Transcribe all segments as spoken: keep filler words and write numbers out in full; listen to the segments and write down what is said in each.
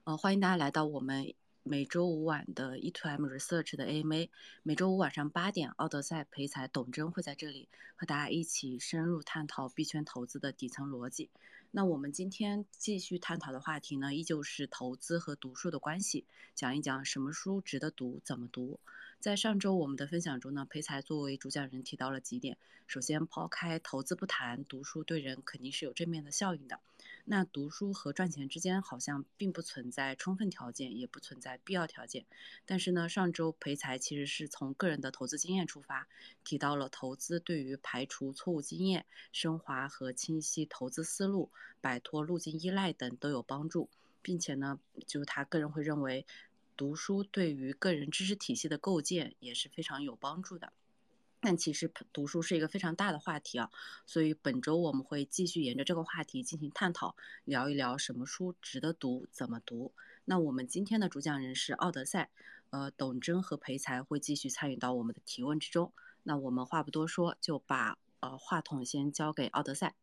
呃，欢迎大家来到我们每周五晚的 E to M Research 的 A M A。每周五晚上八点，奥德赛、培才、董真会在这里和大家一起深入探讨币圈投资的底层逻辑。那我们今天继续探讨的话题呢，依旧是投资和读书的关系，讲一讲什么书值得读，怎么读。在上周我们的分享中呢，培才作为主讲人提到了几点。首先，抛开投资不谈，读书对人肯定是有正面的效应的。那读书和赚钱之间好像并不存在充分条件，也不存在必要条件。但是呢，上周培才其实是从个人的投资经验出发，提到了投资对于排除错误经验、升华和清晰投资思路、摆脱路径依赖等都有帮助，并且呢，就是他个人会认为，读书对于个人知识体系的构建也是非常有帮助的。但其实读书是一个非常大的话题啊，所以本周我们会继续沿着这个话题进行探讨，聊一聊什么书值得读，怎么读。那我们今天的主讲人是奥德赛，呃，董真和培才会继续参与到我们的提问之中。那我们话不多说，就把呃话筒先交给奥德赛。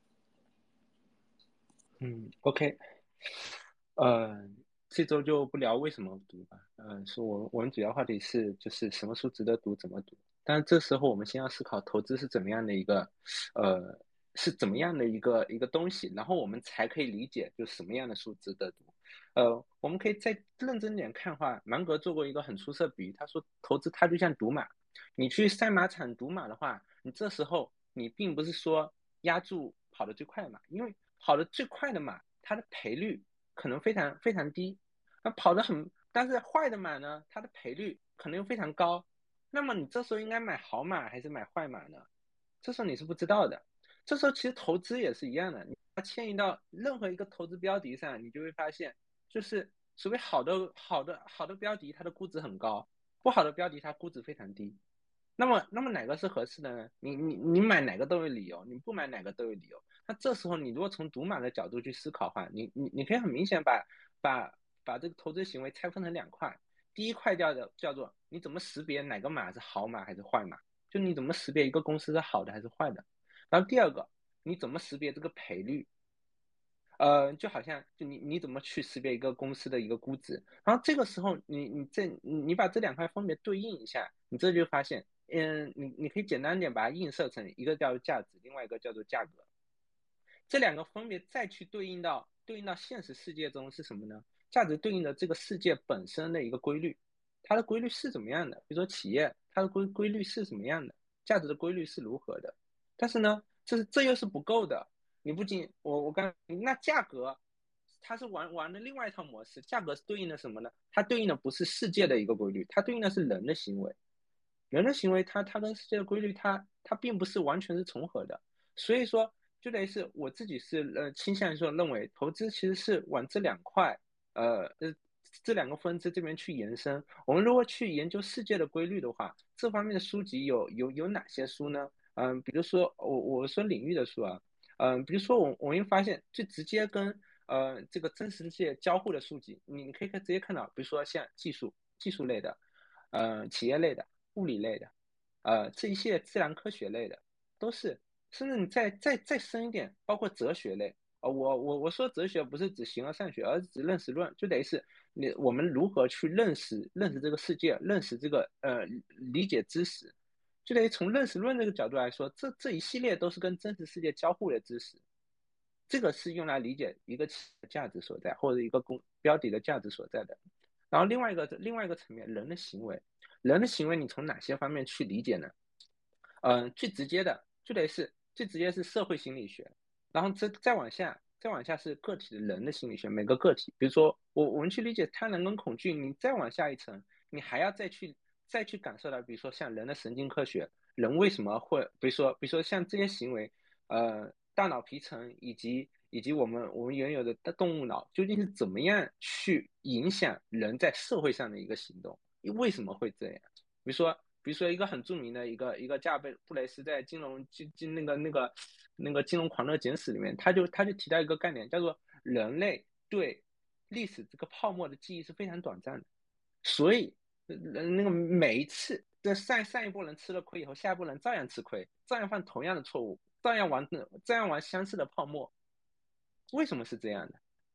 嗯，OK，呃，这周就不聊为什么读吧，嗯、是我我们主要话题是就是什么书值得读，怎么读。但是这时候我们先要思考投资是怎么样的一个，呃，是怎么样的一个一个东西，然后我们才可以理解就什么样的书值得读。呃，我们可以再认真点看的话，芒格做过一个很出色比喻，他说投资它就像赌马，你去赛马场赌马的话，你这时候你并不是说压住跑得最快的马，因为跑得最快的马，它的赔率可能非常非常低。那跑得很，但是坏的马呢，它的赔率可能又非常高。那么你这时候应该买好马还是买坏马呢？这时候你是不知道的。这时候其实投资也是一样的，你把它迁移到任何一个投资标的上，你就会发现，就是所谓好的好的好的标的，它的估值很高，不好的标的它估值非常低。那么，那么哪个是合适的呢？你你你买哪个都有理由，你不买哪个都有理由。那这时候，你如果从赌马的角度去思考的话，你你你可以很明显把把把这个投资行为拆分成两块。第一块叫的叫做你怎么识别哪个马是好马还是坏马，就你怎么识别一个公司是好的还是坏的。然后第二个，你怎么识别这个赔率？呃，就好像就你你怎么去识别一个公司的一个估值？然后这个时候你你这你把这两块分别对应一下，你这就发现，嗯，你你可以简单点把它映射成一个叫做价值，另外一个叫做价格。这两个分别再去对应到对应到现实世界中是什么呢？价值对应的这个世界本身的一个规律，它的规律是怎么样的？比如说企业，它的规规律是怎么样的？价值的规律是如何的？但是呢，这是这又是不够的。你不仅我我刚那价格，它是玩玩的另外一套模式，价格是对应的什么呢？它对应的不是世界的一个规律，它对应的是人的行为。人的行为它它跟世界的规律它它并不是完全是重合的，所以说就等于是我自己是呃倾向于说认为投资其实是往这两块呃呃这两个分支这边去延伸。我们如果去研究世界的规律的话，这方面的书籍有有有哪些书呢？嗯、呃比如说我我说领域的书啊，嗯、呃比如说我我会发现最直接跟呃这个真实世界交互的书籍，你你可以直接看到，比如说像技术技术类的，呃企业类的。物理类的，呃，这一系列自然科学类的都是，甚至你再再再深一点，包括哲学类，呃，我我我说哲学不是指形而上学，而是指认识论，就等于是你我们如何去认识认识这个世界，认识这个呃理解知识，就等于从认识论这个角度来说，这这一系列都是跟真实世界交互的知识，这个是用来理解一个企业的价值所在，或者一个公标的的价值所在的。然后另外一个另外一个层面，人的行为，人的行为你从哪些方面去理解呢？嗯、呃，最直接的就得是最直接是社会心理学，然后再再往下，再往下是个体的人的心理学，每个个体，比如说我我们去理解贪婪跟恐惧，你再往下一层，你还要再去再去感受到，比如说像人的神经科学，人为什么会，比如说比如说像这些行为，呃，大脑皮层以及以及我们我们原有的动物脑究竟是怎么样去影响人在社会上的一个行动？为什么会这样？比如说，比如说一个很著名的一个一个加贝布雷斯在金融金金那个那个那个金融狂热简史里面，他就他就提到一个概念，叫做人类对历史这个泡沫的记忆是非常短暂的，所以那个每一次这上上一波人吃了亏以后，下一波人照样吃亏，照样犯同样的错误，照样玩照样玩相似的泡沫。为什么是这样的？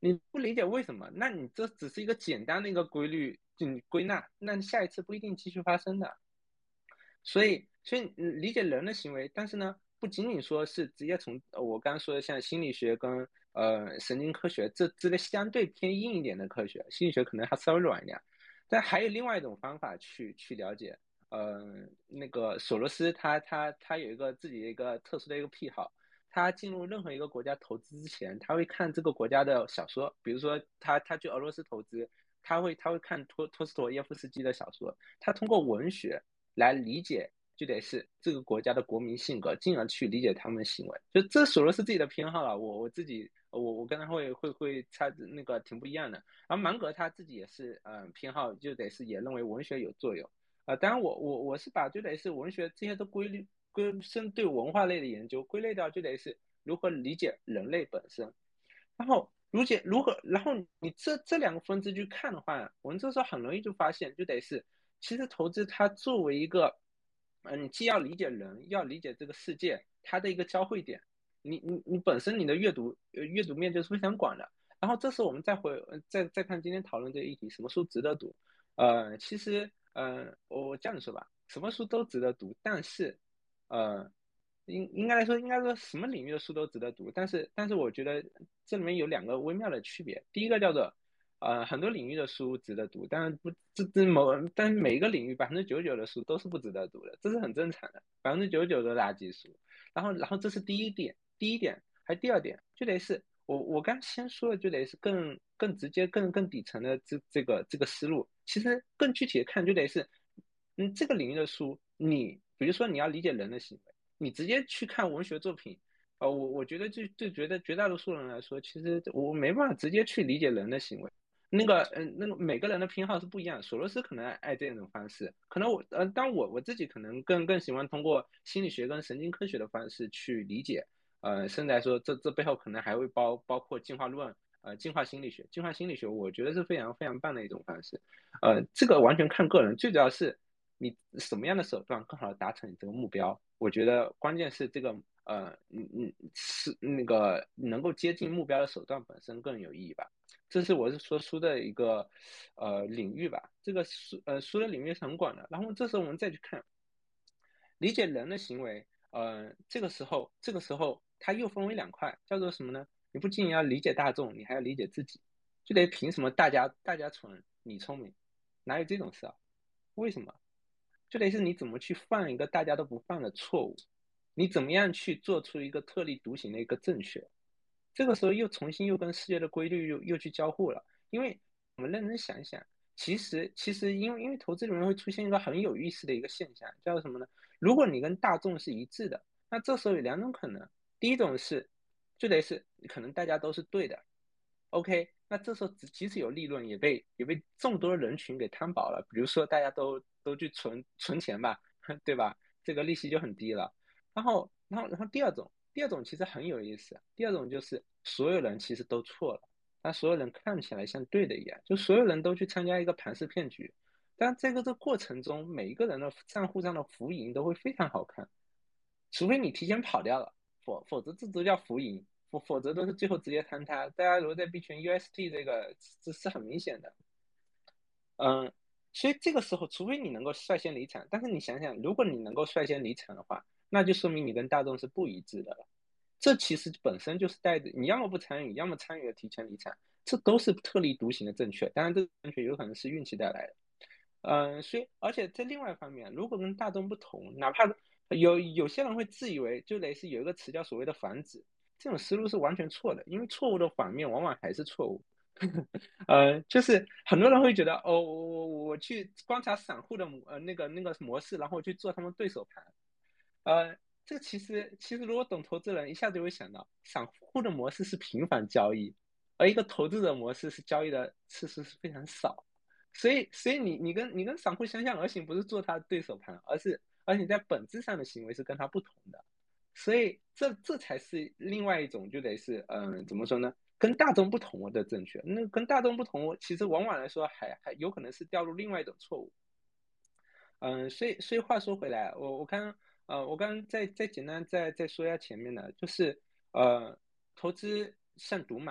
你不理解为什么，那你这只是一个简单的一个规律，你归纳，那下一次不一定继续发生的。所以，所以理解人的行为，但是呢，不仅仅说是直接从呃我刚刚说的像心理学跟呃神经科学这这类相对偏硬一点的科学，心理学可能还稍微软一点，但还有另外一种方法去去了解。呃，那个索罗斯他他他有一个自己的一个特殊的一个癖好，他进入任何一个国家投资之前，他会看这个国家的小说，比如说他他去俄罗斯投资，他会他会看托托斯妥耶夫斯基的小说，他通过文学来理解，就得是这个国家的国民性格，进而去理解他们的行为。就这索罗斯自己的偏好了，我我自己我我跟他会会会差那个挺不一样的。而芒格他自己也是嗯、呃、偏好，就得是也认为文学有作用。啊、呃，当然我我我是把就得是文学这些都归类归针对文化类的研究归类到就得是如何理解人类本身。然后如解如何，然后你这这两个分支去看的话，我们这时候很容易就发现，就得是其实投资它作为一个，嗯，你既要理解人，要理解这个世界，它的一个交汇点。你你你本身你的阅读呃阅读面就是非常广的。然后这时候我们再回再再看今天讨论这个议题，什么书值得读？呃，其实呃我这样说吧，什么书都值得读，但是呃应应该来说，应该说什么领域的书都值得读，但是但是我觉得这里面有两个微妙的区别。第一个叫做，呃，很多领域的书值得读，但是不这这某但是每一个领域百分之九十九的书都是不值得读的，这是很正常的，百分之九十九的垃圾书。然后然后这是第一点，第一点，还第二点就得是我我刚先说的就得是更更直接、更更底层的这这个这个思路。其实更具体的看就得是，嗯，这个领域的书，你比如说你要理解人的行为。你直接去看文学作品，呃，我我觉得就就觉得绝大多数人来说，其实我没办法直接去理解人的行为。那个，嗯、呃，那个每个人的偏好是不一样的。索罗斯可能爱这种方式，可能我，呃，当我我自己可能更更喜欢通过心理学跟神经科学的方式去理解，呃，甚至来说，这这背后可能还会包包括进化论，呃，进化心理学，进化心理学，我觉得是非常非常棒的一种方式。呃，这个完全看个人，最主要是你什么样的手段更好的达成你这个目标。我觉得关键是这个，呃，嗯嗯，是那个能够接近目标的手段本身更有意义吧。这是我是说书的一个呃领域吧。这个书呃书的领域是很广的。然后这时候我们再去看理解人的行为，呃，这个时候这个时候它又分为两块，叫做什么呢？你不仅仅要理解大众，你还要理解自己。就得凭什么大家大家蠢你聪明？哪有这种事啊？为什么？就得是你怎么去犯一个大家都不犯的错误，你怎么样去做出一个特立独行的一个正确。这个时候又重新又跟世界的规律又又去交互了。因为我们认真想一想，其实其实因为因为投资里面会出现一个很有意思的一个现象，叫什么呢？如果你跟大众是一致的，那这时候有两种可能。第一种是，就得是可能大家都是对的，OK，那这时候即即使有利润，也被也被众多人群给摊薄了。比如说大家都都去存存钱吧，对吧？这个利息就很低了。然后然后然后第二种，第二种其实很有意思。第二种就是所有人其实都错了，但所有人看起来像对的一样，就所有人都去参加一个盘式骗局。但这个这过程中，每一个人的账户上的浮盈都会非常好看，除非你提前跑掉了，否否则这都叫浮盈，否否则都是最后直接坍塌。大家如果在币圈 U S T 这个，这是很明显的。嗯，所以这个时候，除非你能够率先离场，但是你想想，如果你能够率先离场的话，那就说明你跟大众是不一致的了。这其实本身就是带着你要么不参与，要么参与了提前离场，这都是特立独行的正确。当然，这个正确有可能是运气带来的。嗯，所以而且在另外一方面，如果跟大众不同，哪怕有有些人会自以为就类似有一个词叫所谓的反指，这种思路是完全错的，因为错误的反面往往还是错误。呃，就是很多人会觉得，哦，我我我去观察散户的模呃那个那个模式，然后去做他们对手盘。呃，这个其实其实如果懂投资人，一下子就会想到，散户的模式是频繁交易，而一个投资者模式是交易的次数是非常少。所以所以你你跟你跟散户相向而行，不是做他的对手盘，而是而你在本质上的行为是跟他不同的。所以这这才是另外一种，就得是嗯、呃怎么说呢？跟大众不同的正确。那跟大众不同，其实往往来说还还有可能是掉入另外一种错误。嗯，所以所以话说回来，我我刚呃我刚再再简单再再说一下前面的，就是呃投资像赌马，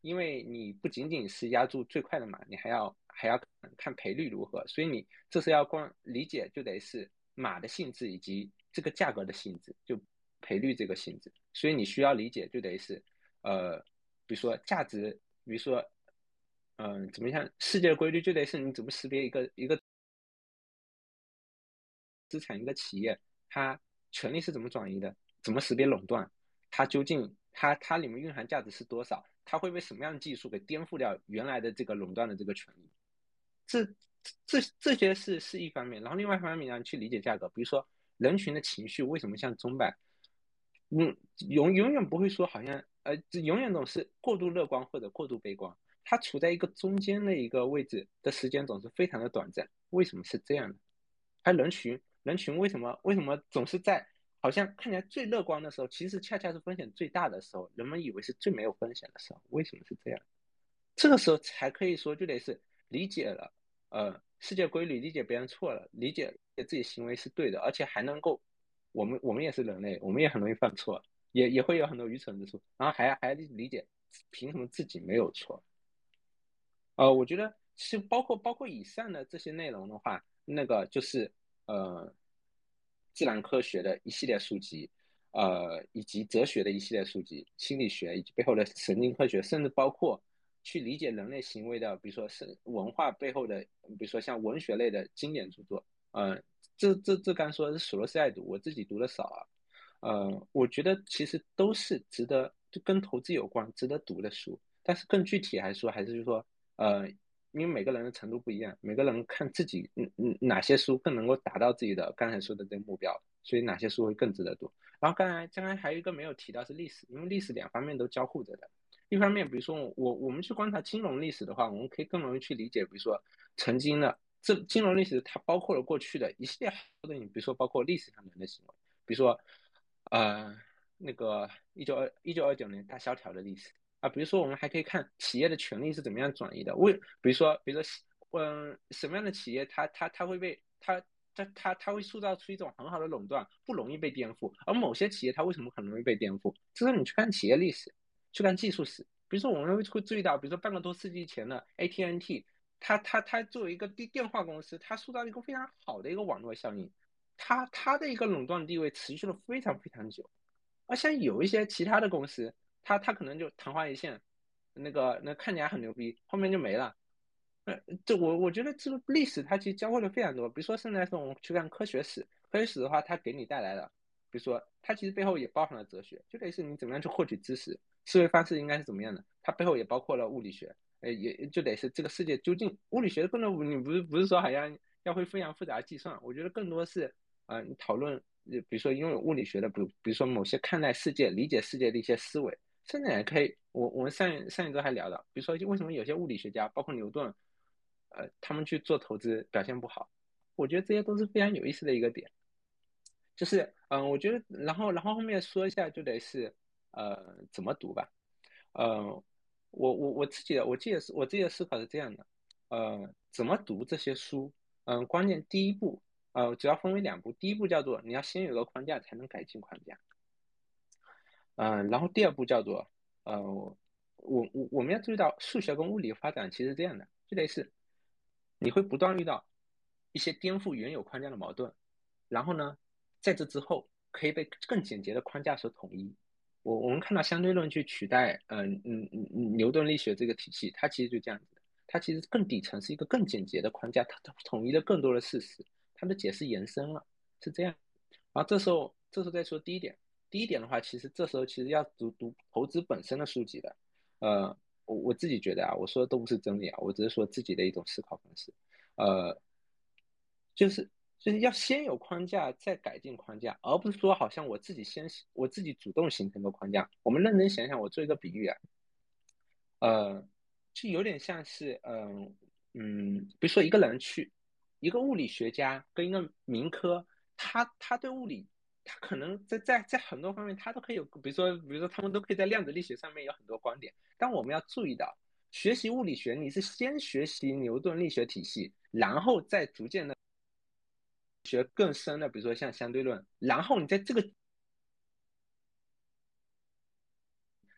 因为你不仅仅是压住最快的马，你还要还要看赔率如何，所以你这是要光理解就得是马的性质以及这个价格的性质，就赔率这个性质，所以你需要理解就得是呃，比如说价值，比如说嗯、呃，怎么样世界的规律就得是你怎么识别一个一个资产一个企业它权利是怎么转移的，怎么识别垄断，它究竟它它里面蕴含价值是多少，它会被什么样的技术给颠覆掉原来的这个垄断的这个权利，这这这些是是一方面，然后另外一方面呢，去理解价格，比如说人群的情绪为什么像钟摆，嗯，永永远不会说好像呃，永远总是过度乐观或者过度悲观，它处在一个中间的一个位置的时间总是非常的短暂，为什么是这样的？它人群人群为什么为什么总是在好像看起来最乐观的时候，其实恰恰是风险最大的时候，人们以为是最没有风险的时候，为什么是这样？这个时候才可以说就得是理解了，呃，世界规律，理解别人错了，理解自己行为是对的，而且还能够，我们我们也是人类，我们也很容易犯错，也也会有很多愚蠢之处，然后还还理解凭什么自己没有错。呃，我觉得是包括包括以上的这些内容的话，那个就是呃，自然科学的一系列书籍，呃，以及哲学的一系列书籍，心理学以及背后的神经科学，甚至包括去理解人类行为的，比如说是文化背后的，比如说像文学类的经典著作，呃，这这这刚说是索罗斯爱读，我自己读的少啊，呃，我觉得其实都是值得，就跟投资有关，值得读的书。但是更具体来说，还是就是说，呃，因为每个人的程度不一样，每个人看自己嗯嗯哪些书更能够达到自己的刚才说的这个目标，所以哪些书会更值得读。然后刚才刚才还有一个没有提到是历史，因为历史两方面都交互着的。一方面，比如说我我们去观察金融历史的话，我们可以更容易去理解，比如说曾经的这金融历史，它包括了过去的一系列好多的，你比如说包括历史上人的行为，比如说呃那个一九二一九二九年大萧条的历史。啊，比如说我们还可以看企业的权利是怎么样转移的。为比如说，比如说，嗯，什么样的企业它它它会被它它它它会塑造出一种很好的垄断，不容易被颠覆。而某些企业它为什么很容易被颠覆？这是你去看企业历史，去看技术史。比如说，我们会注意到，比如说半个多世纪前的 A T and T，它它它作为一个电电话公司，它塑造一个非常好的一个网络效应，它它的一个垄断地位持续了非常非常久。而像有一些其他的公司，它它可能就昙花一现，那个那看起来很牛逼，后面就没了。呃，这我我觉得这个历史它其实教会了非常多。比如说，甚至来说，我们去看科学史，科学史的话，它给你带来了，比如说，它其实背后也包含了哲学，就类似你怎么样去获取知识，思维方式应该是怎么样的，它背后也包括了物理学，呃，也就得是这个世界究竟物理学更多，你不是不是说好像要会非常复杂的计算，我觉得更多是呃，你讨论，比如说拥有物理学的，比如比如说某些看待世界、理解世界的一些思维，甚至也可以，我我们上上一周还聊到，比如说为什么有些物理学家，包括牛顿，呃，他们去做投资表现不好，我觉得这些都是非常有意思的一个点。就是嗯、呃我觉得，然后然后后面说一下就得是呃怎么读吧，呃，我我我自己的我记得是我自己的思考是这样的，呃，怎么读这些书？嗯、呃，关键第一步，呃，主要分为两步，第一步叫做你要先有个框架才能改进框架，嗯、呃，然后第二步叫做呃，我我我们要注意到数学跟物理发展其实是这样的，就得是你会不断遇到一些颠覆原有框架的矛盾，然后呢，在这之后可以被更简洁的框架所统一。我我们看到相对论去取代，嗯嗯嗯牛顿力学这个体系，它其实就这样子的。它其实更底层是一个更简洁的框架，它统一了更多的事实，它的解释延伸了，是这样。然后这时候，这时候再说第一点，第一点的话，其实这时候其实要读读投资本身的书籍的。呃，我我自己觉得啊，我说的都不是真理啊，我只是说自己的一种思考方式。呃，就是就是要先有框架，再改进框架，而不是说好像我自己先我自己主动形成个框架。我们认真想想，我做一个比喻啊，呃，就有点像是嗯嗯，比如说一个人去一个物理学家跟一个民科，他他对物理。他可能在在在很多方面，他都可以有，比如说，比如说，他们都可以在量子力学上面有很多观点。但我们要注意到，学习物理学，你是先学习牛顿力学体系，然后再逐渐的学更深的，比如说像相对论，然后你在这个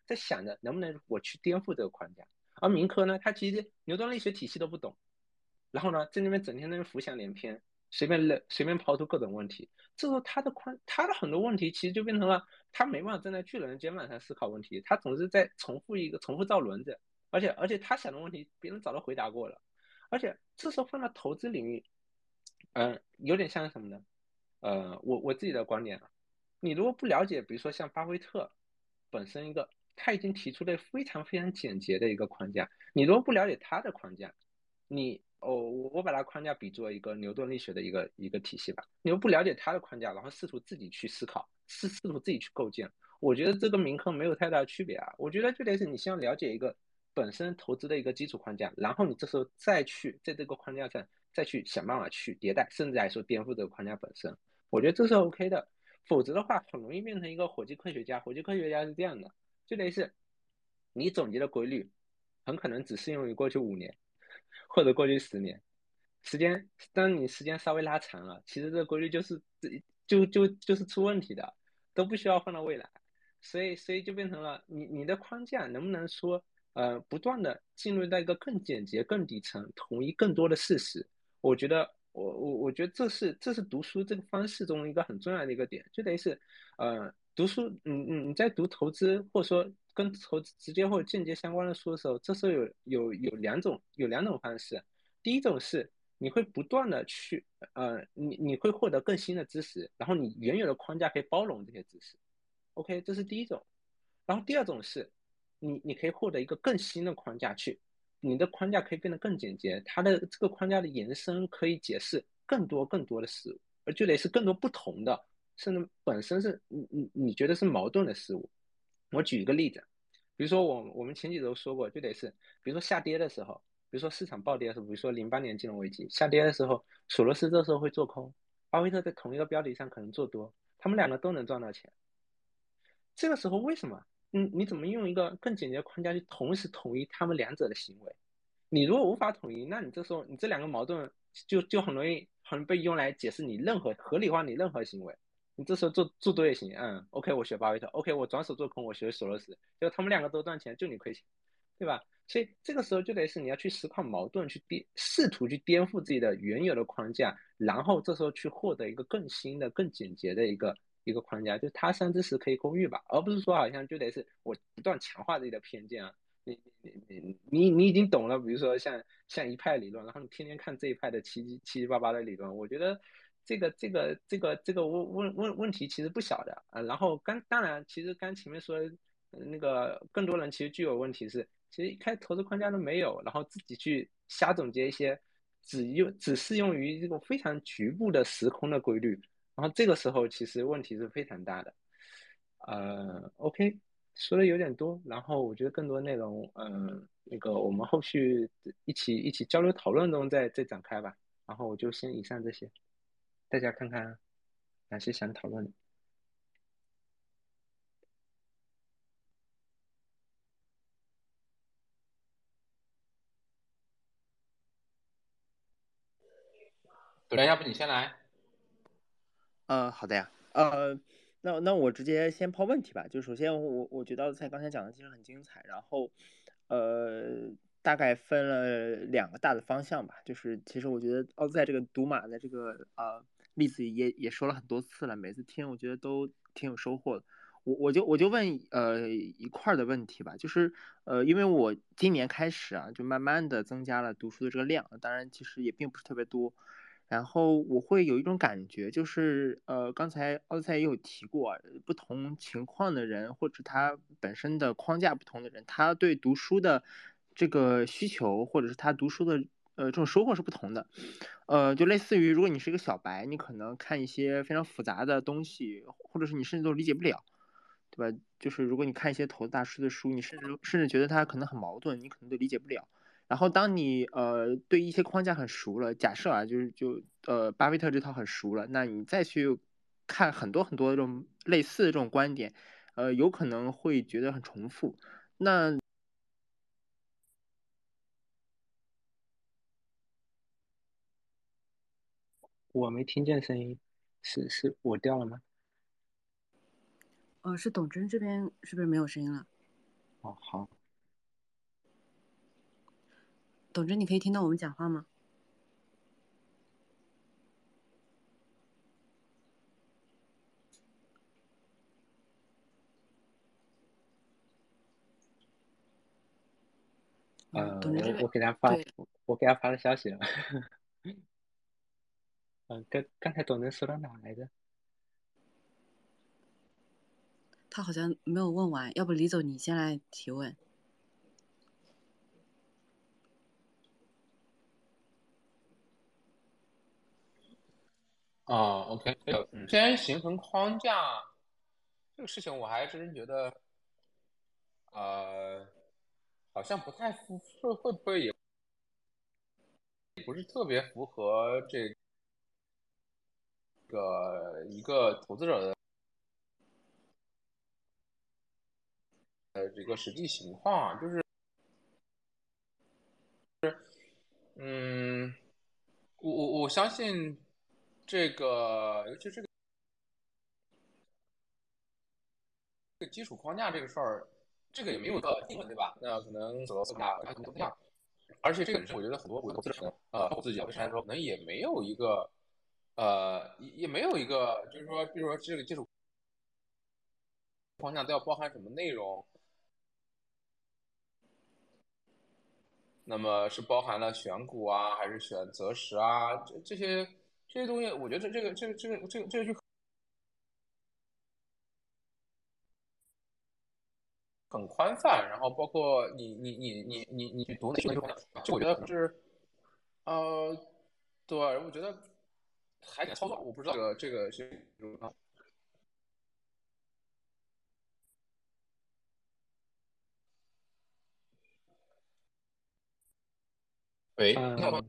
在想着能不能我去颠覆这个框架。而民科呢，他其实牛顿力学体系都不懂，然后呢，在那边整天那边浮想联翩，随便扔随便抛出各种问题。这时候他的宽他的很多问题其实就变成了他没办法站在巨人的肩膀上思考问题，他总是在重复一个重复造轮子，而且而且他想的问题别人早都回答过了，而且这时候放到投资领域，嗯、呃，有点像什么呢？呃，我我自己的观点啊，你如果不了解，比如说像巴菲特本身一个，他已经提出了非常非常简洁的一个框架，你如果不了解他的框架，你哦，我我把它框架比作一个牛顿力学的一个一个体系吧，你又不了解他的框架，然后试图自己去思考，试试图自己去构建，我觉得这跟民科没有太大的区别啊，我觉得就得是你先要了解一个本身投资的一个基础框架，然后你这时候再去在这个框架上再去想办法去迭代，甚至来说颠覆这个框架本身。我觉得这是 OK 的，否则的话很容易变成一个火鸡科学家。火鸡科学家是这样的，就类似你总结的规律，很可能只适用于过去五年或者过去十年。时间，当你时间稍微拉长了，其实这个规律就是就就就是出问题的，都不需要放到未来。所以所以就变成了你你的框架能不能说呃不断的进入到一个更简洁、更底层、统一更多的事实？我觉得我我我觉得这是这是读书这个方式中一个很重要的一个点，就等于是呃读书，嗯嗯你在读投资或者说跟投资直接或者间接相关的书的时候，这时候有有有两种有两种方式，第一种是你会不断的去呃你你会获得更新的知识，然后你原有的框架可以包容这些知识，OK，这是第一种。然后第二种是，你你可以获得一个更新的框架去，你的框架可以变得更简洁，它的这个框架的延伸可以解释更多更多的事物，而就得是更多不同的，甚至本身是你你你觉得是矛盾的事物。我举一个例子，比如说我我们前几周说过，就得是比如说下跌的时候，比如说市场暴跌的时候，比如说零八年金融危机下跌的时候，索罗斯这时候会做空，巴菲特在同一个标的上可能做多，他们两个都能赚到钱。这个时候为什么？嗯，你怎么用一个更简洁的框架去同时统一他们两者的行为？你如果无法统一，那你这时候你这两个矛盾就就很容易很被用来解释你任何合理化你任何行为。你这时候做做多也行，嗯，OK，我学巴菲特，OK，我转手做空，我学索罗斯，就他们两个都赚钱，就你亏钱，对吧？所以这个时候就得是你要去思考矛盾，去颠试图去颠覆自己的原有的框架，然后这时候去获得一个更新的、更简洁的一个一个框架，就他山之石可以攻玉吧，而不是说好像就得是我不断强化自己的偏见啊。你你你你你已经懂了，比如说像像一派理论，然后你天天看这一派的七七七七八八的理论，我觉得这个这个这个这个问问问问题其实不小的啊。然后刚当然，其实刚前面说那个更多人其实具有问题是，其实一开始投资框架都没有，然后自己去瞎总结一些只用只适用于这种非常局部的时空的规律，然后这个时候其实问题是非常大的。呃，OK，说的有点多，然后我觉得更多内容，嗯、呃，那个我们后续一起一起交流讨论中再再展开吧。然后我就先以上这些，大家看看哪些想讨论的。 主任，要不你先来？ 呃，好的呀，呃，那那我直接先抛问题吧。就首先我我觉得在刚才讲的其实很精彩，然后呃大概分了两个大的方向吧。就是其实我觉得奥赛这个赌马的这个呃例子也也说了很多次了，每次听我觉得都挺有收获的。我我就我就问呃一块儿的问题吧，就是呃因为我今年开始啊，就慢慢的增加了读书的这个量，当然其实也并不是特别多。然后我会有一种感觉，就是呃，刚才奥德赛也有提过啊，不同情况的人或者他本身的框架不同的人，他对读书的这个需求或者是他读书的呃这种收获是不同的。呃，就类似于如果你是一个小白，你可能看一些非常复杂的东西，或者是你甚至都理解不了，对吧？就是如果你看一些投资大师的书，你甚至甚至觉得他可能很矛盾，你可能都理解不了。然后当你呃对一些框架很熟了，假设啊，就是就呃巴菲特这套很熟了，那你再去看很多很多这种类似的这种观点，呃，有可能会觉得很重复。那我没听见声音，是是我掉了吗？ 呃，是董真这边是不是没有声音了？ 好好。 董真，你可以听到我们讲话吗？嗯， 呃， 董真这边我我给他发， 对， 我给他发了消息了。嗯，刚刚才董真说到哪来着？ 他好像没有问完，要不李总你先来提问。 哦，OK， 嗯， 先形成框架这个事情，我还真觉得，呃，好像不太符，会会不会也不是特别符合这个一个投资者的呃这个实际情况啊，就是，嗯，我我我相信这个，尤其是这个基础框架这个事儿，这个也没有一个定论，对吧？那可能走到四大，可能都不一样。而且这个本身，我觉得很多投资者，呃，包括自己啊，为啥说可能也没有一个，呃，也也没有一个，就是说，比如说这个基础框架都要包含什么内容？那么是包含了选股啊，还是选择时啊？这这些这些东西，我觉得这个这个这个这个这个就很宽泛。然后包括你你你你你你去读哪些东西，就我觉得是，呃，对，我觉得还得操作，我不知道这个这个是。喂，你好吗？ 嗯，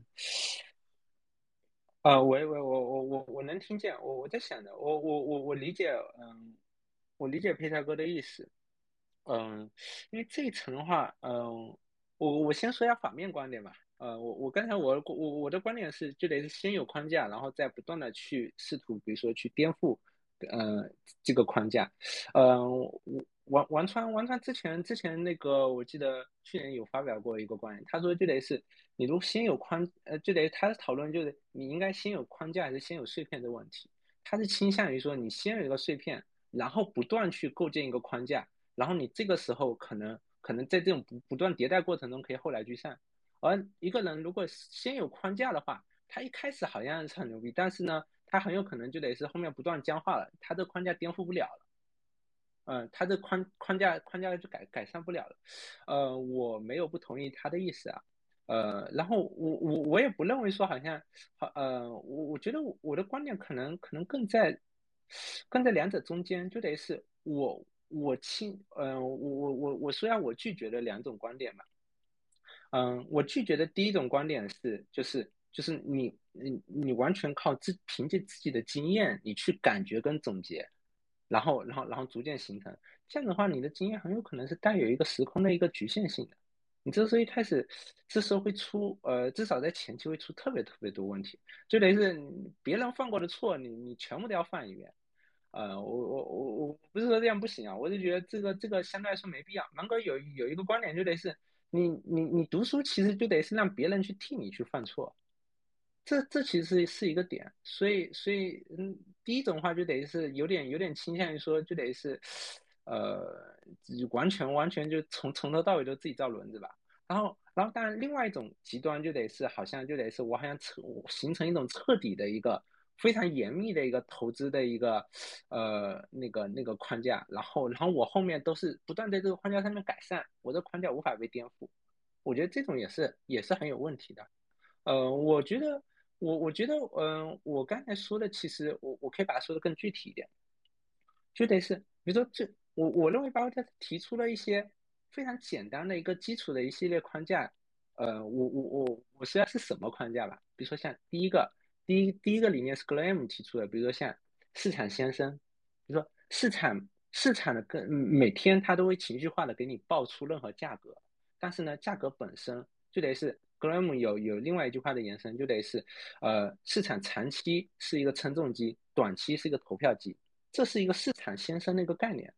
啊，喂喂，我我我我能听见，我我在想的，我我我我理解，嗯，我理解佩萨哥的意思。嗯，因为这一层的话，嗯，我我先说一下反面观点吧。呃，我我刚才我我我的观点是，就得是先有框架，然后再不断的去试图，比如说去颠覆，呃，这个框架。嗯，我王王川王川之前之前那个，我记得去年有发表过一个观点，他说就得是你如果先有框，呃，就得他的讨论就是你应该先有框架还是先有碎片的问题。他是倾向于说你先有一个碎片，然后不断去构建一个框架。然后你这个时候可能可能在这种不不断迭代过程中可以后来居上。而一个人如果先有框架的话，他一开始好像是很牛逼，但是呢，他很有可能就得是后面不断僵化了，他这框架颠覆不了了。嗯，他这框框架框架就改改善不了了。呃，我没有不同意他的意思啊。呃，然后我我我也不认为说好像好呃，我我觉得我的观点可能可能更在更在两者中间，就得是我我亲嗯、呃、我我我我说下我拒绝的两种观点吧。嗯，我拒绝的第一种观点是，就是就是你你你完全靠自凭借自己的经验，你去感觉跟总结，然后然后然后逐渐形成。这样的话，你的经验很有可能是带有一个时空的一个局限性的。你这时候一开始，这时候会出呃，至少在前期会出特别特别多问题，就等于是别人犯过的错，你你全部都要犯一遍。呃，我我我我不是说这样不行啊，我就觉得这个这个相对来说没必要。芒格有有一个观点，就得是你你你读书其实就得是让别人去替你去犯错，这这其实是一个点。所以所以嗯，第一种话就得是有点有点倾向于说，就得是呃，完全完全就从从头到尾都自己造轮子吧。然后然后当然另外一种极端就得是好像就得是我好像彻形成一种彻底的一个非常严密的一个投资的一个呃那个那个框架，然后然后我后面都是不断在这个框架上面改善，我的框架无法被颠覆。我觉得这种也是也是很有问题的。呃，我觉得我我觉得嗯、呃，我刚才说的其实我我可以把它说的更具体一点。就得是，比如说这，我我认为巴菲特提出了一些非常简单的一个基础的一系列框架。呃，我我我我说下是什么框架吧。比如说像第一个，第一第一个理念是格雷厄姆提出的，比如说像市场先生，比如说市场市场的跟每天他都会情绪化的给你报出任何价格，但是呢，价格本身就得是格雷厄姆有有另外一句话的延伸，就得是呃，市场长期是一个称重机，短期是一个投票机。这是一个市场先生的一个概念。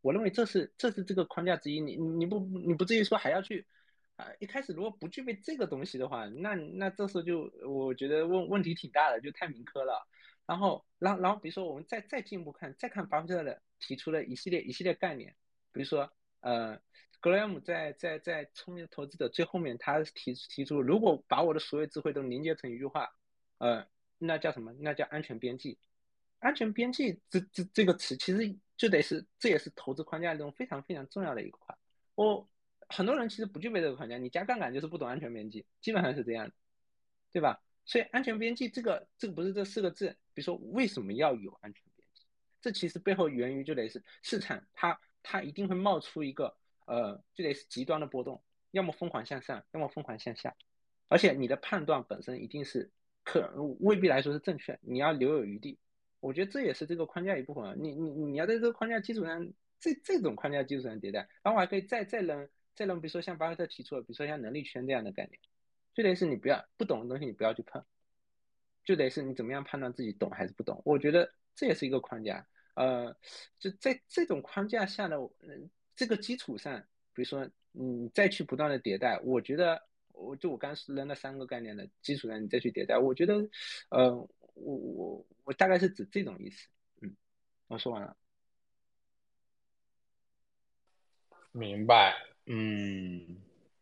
我认为这是这是这个框架之一。你你不你不至于说还要去啊、呃，一开始如果不具备这个东西的话，那那这时候就我觉得问问题挺大的，就太民科了。然后然后然后比如说我们再再进一步看，再看巴菲特的提出了一系列一系列概念，比如说呃。格雷厄姆在在在聪明投资者最后面，他提提出，如果把我的所有智慧都凝结成一句话，呃，那叫什么？那叫安全边际。安全边际这这这个词，其实就得是，这也是投资框架中非常非常重要的一个块。我很多人其实不具备这个框架，你加杠杆就是不懂安全边际，基本上是这样的，对吧？所以安全边际这个这个不是这四个字，比如说为什么要有安全边际？这其实背后源于就得是市场它它一定会冒出一个。呃，就得是极端的波动，要么疯狂向上，要么疯狂向下，而且你的判断本身一定是可未必来说是正确，你要留有余地。我觉得这也是这个框架一部分。你你你要在这个框架基础上，这这种框架基础上迭代，然后我还可以再再扔再扔，比如说像巴菲特提出的，比如说像能力圈这样的概念，就得是你不要不懂的东西你不要去碰，就得是你怎么样判断自己懂还是不懂。我觉得这也是一个框架。呃，就在这种框架下的。嗯这个基础上，比如说你再去不断的迭代，我觉得，我就我刚扔了三个概念的基础上，你再去迭代，我觉得，呃，我我我大概是指这种意思。嗯，我说完了。 明白。嗯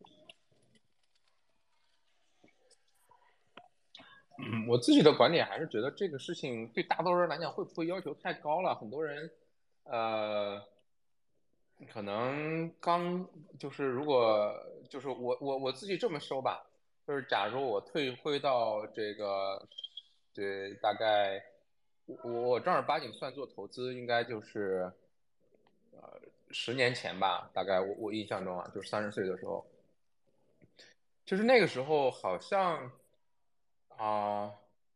嗯，我自己的观点还是觉得这个事情对大多数人来讲会不会要求太高了？很多人，呃。可能刚就是如果就是我我我自己这么说吧，就是假如我退回到这个，对，大概我我正儿八经算做投资，应该就是呃十年前吧，大概我我印象中啊，就是三十岁的时候，就是那个时候好像啊、呃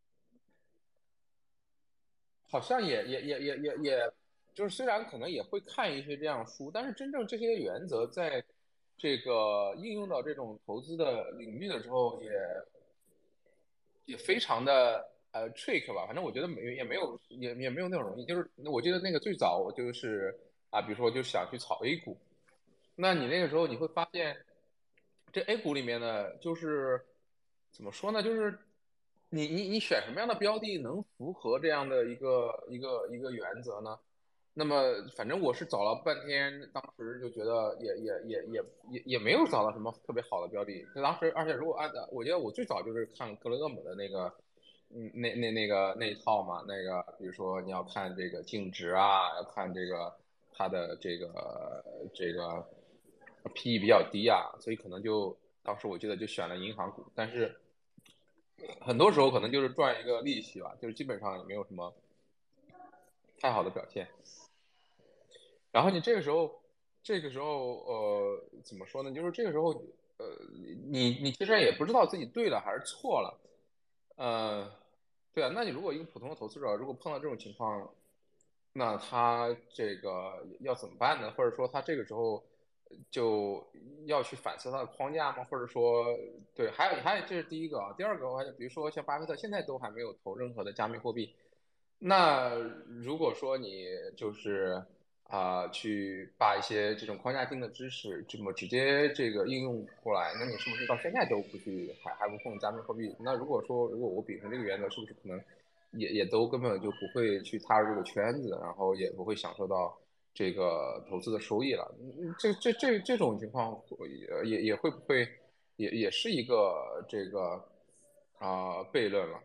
好像也也也也也也，就是虽然可能也会看一些这样书，但是真正这些原则在这个应用到这种投资的领域的时候也，也非常的呃 trick 吧。反正我觉得没也没有也也没有那种容易。就是我记得那个最早我就是啊，比如说我就想去炒 A 股，那你那个时候你会发现，这 A 股里面呢，就是怎么说呢，就是你你你选什么样的标的能符合这样的一个一个一个原则呢？那么反正我是找了半天，当时就觉得也也也也也也没有找到什么特别好的标的。当时而且如果按照，我觉得我最早就是看格雷厄姆的那个，嗯，那那那个那一套嘛，那个比如说你要看这个净值啊，要看这个它的这个这个 P E 比较低啊，所以可能就当时我记得就选了银行股，但是很多时候可能就是赚一个利息吧，就是基本上也没有什么太好的表现。然后你这个时候，这个时候，呃，怎么说呢？就是这个时候，呃，你你其实也不知道自己对了还是错了，呃，对啊。那你如果一个普通的投资者，如果碰到这种情况，那他这个要怎么办呢？或者说他这个时候就要去反思他的框架吗？或者说，对，还有还有，这是第一个啊。第二个的话，比如说像巴菲特现在都还没有投任何的加密货币，那如果说你就是啊、呃去把一些这种框架性的知识这么直接这个应用过来，那你是不是到现在都不去还还不碰加密货币？那如果说如果我秉承这个原则，是不是可能也也都根本就不会去踏入这个圈子，然后也不会享受到这个投资的收益了？嗯这这这这种情况也也也会不会也也是一个这个啊、呃悖论了？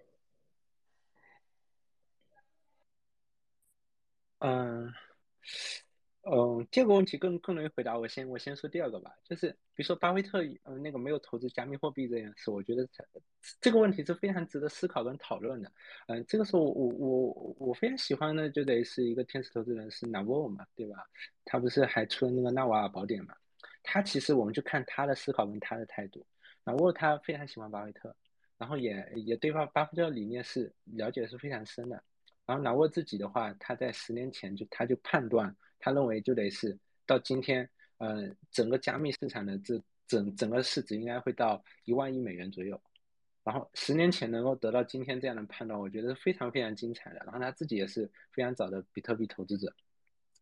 嗯。嗯，这个问题更更容易回答。我先我先说第二个吧，就是比如说巴菲特，嗯，那个没有投资加密货币这件事，我觉得这这个问题是非常值得思考跟讨论的。嗯，这个时候我我我非常喜欢的就得是一个天使投资人是 Naval 嘛，对吧？他不是还出了那个纳瓦尔宝典嘛？他其实我们就看他的思考跟他的态度。Naval 他非常喜欢巴菲特，然后也也对巴巴菲特理念是了解是非常深的。然后拿沃自己的话，他在十年前就他就判断，他认为就得是到今天，呃，整个加密市场的这整整个市值应该会到一万亿美元左右。然后十年前能够得到今天这样的判断，我觉得是非常非常精彩的。然后他自己也是非常早的比特币投资者。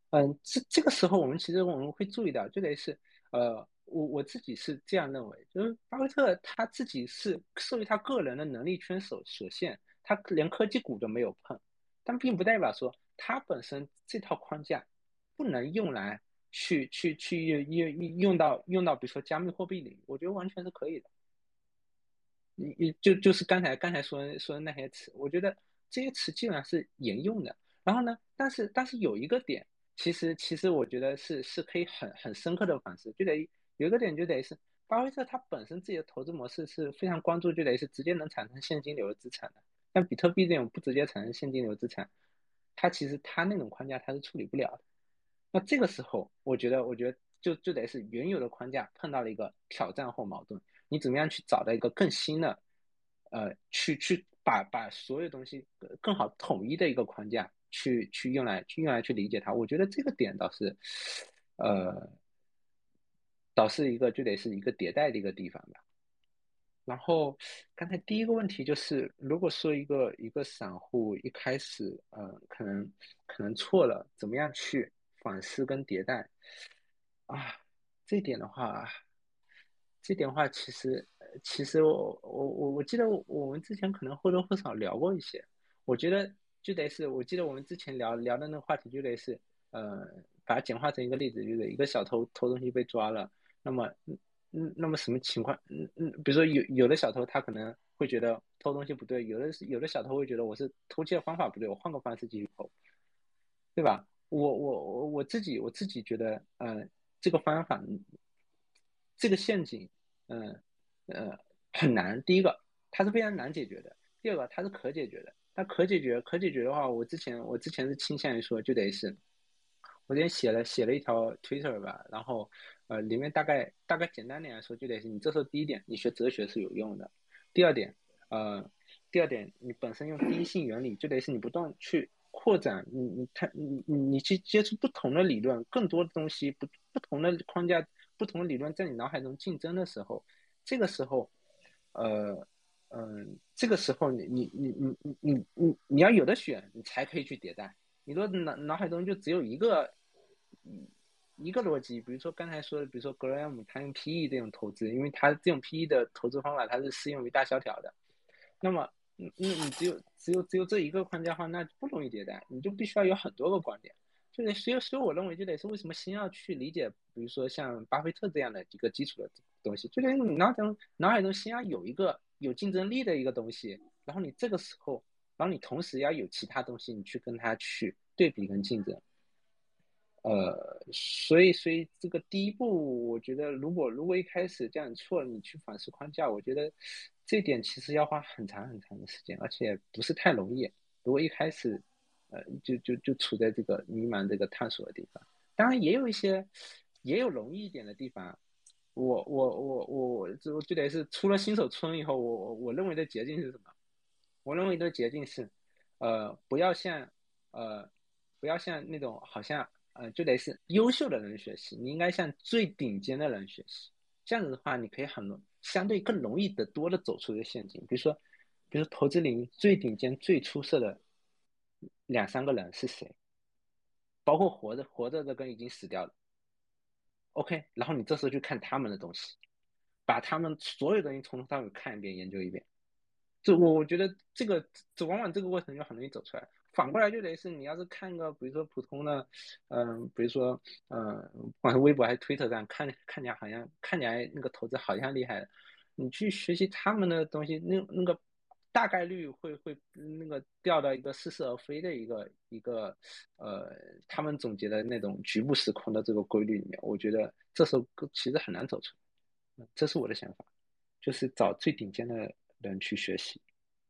嗯，这这个时候我们其实我们会注意到，就得是呃，我我自己是这样认为，就是巴菲特他自己是受于他个人的能力圈所所限，他连科技股都没有碰，但并不代表说他本身这套框架不能用来去去去用用用到用到比如说加密货币领域，我觉得完全是可以的。你你就就是刚才刚才说说的那些词，我觉得这些词基本上是沿用的。然后呢，但是但是有一个点，其实其实我觉得是是可以很很深刻的反思，就得有一个点就得是巴菲特他本身自己的投资模式是非常关注，就得是直接能产生现金流的资产的。像比特币这种不直接产生现金流资产，它其实它那种框架它是处理不了的。那这个时候，我觉得，我觉得就就得是原有的框架碰到了一个挑战或矛盾，你怎么样去找到一个更新的，呃，去去把把所有东西更好统一的一个框架，去去用来去用来去理解它。我觉得这个点倒是，呃，倒是一个就得是一个迭代的一个地方吧。然后刚才第一个问题就是，如果说一个一个散户一开始，呃，可能可能错了，怎么样去反思跟迭代啊？这点的话，这点的话，其实呃其实我我我我记得我们之前可能或多或少聊过一些，我觉得就得是，我记得我们之前聊聊的那个话题就得是，呃，把它简化成一个例子，就是一个小偷偷东西被抓了，那么。嗯，那么什么情况？嗯嗯，比如说有有的小偷他可能会觉得偷东西不对，有的有的小偷会觉得我是偷窃的方法不对，我换个方式继续偷，对吧？我我我我自己我自己觉得，呃，这个方法，这个陷阱，嗯呃，呃很难。第一个，它是非常难解决的；第二个，它是可解决的。它可解决，可解决的话，我之前我之前是倾向于说，就得是。我之前写了写了一条 Twitter 吧，然后呃里面大概大概简单点来说，就得是你这时候第一点，你学哲学是有用的；第二点，呃，第二点你本身用第一性原理，就得是你不断去扩展，你你看你你你去接触不同的理论，更多的东西，不不同的框架，不同的理论在你脑海中竞争的时候，这个时候，呃。嗯、呃，这个时候你你你你你你你你要有的选，你才可以去迭代。你说脑脑海中就只有一个一个逻辑，比如说刚才说的，比如说 Graham 他用 P E 这种投资，因为他这种 P E 的投资方法它是适用于大萧条的，那么嗯嗯你只有只有只有这一个框架的话，那不容易迭代，你就必须要有很多个观点。就得所以所以我认为就得是为什么先要去理解，比如说像巴菲特这样的一个基础的东西，就得你脑海中脑海中先要有一个有竞争力的一个东西，然后你这个时候，然后你同时要有其他东西，你去跟它去对比跟竞争。呃，所以所以这个第一步，我觉得如果如果一开始这样错了，你去反思框架，我觉得这点其实要花很长很长的时间，而且不是太容易。如果一开始，呃，就就就处在这个迷茫这个探索的地方，当然也有一些也有容易一点的地方。我我我我我就就得是出了新手村以后，我我我认为的捷径是什么？我认为的捷径是，呃，不要像呃不要像那种好像呃就得是优秀的人学习，你应该向最顶尖的人学习。这样子的话，你可以很容相对更容易的多的走出这个陷阱。比如说，比如说投资领域最顶尖、最出色的两三个人是谁？包括活着活着的跟已经死掉的。OK，然后你这时候去看他们的东西，把他们所有东西从头到尾看一遍、研究一遍。就我我觉得这个这往往这个过程就很容易走出来。反过来就得是你要是看个比如说普通的，嗯、呃，比如说嗯、呃，不管是微博还是推特上看看起来好像看起来那个投资好像厉害的，你去学习他们的东西，那那个大概率会会那个掉到一个似是而非的一个一个呃他们总结的那种局部时空的这个规律里面，我觉得这时候其实很难走出来。这是我的想法，就是找最顶尖的人去学习。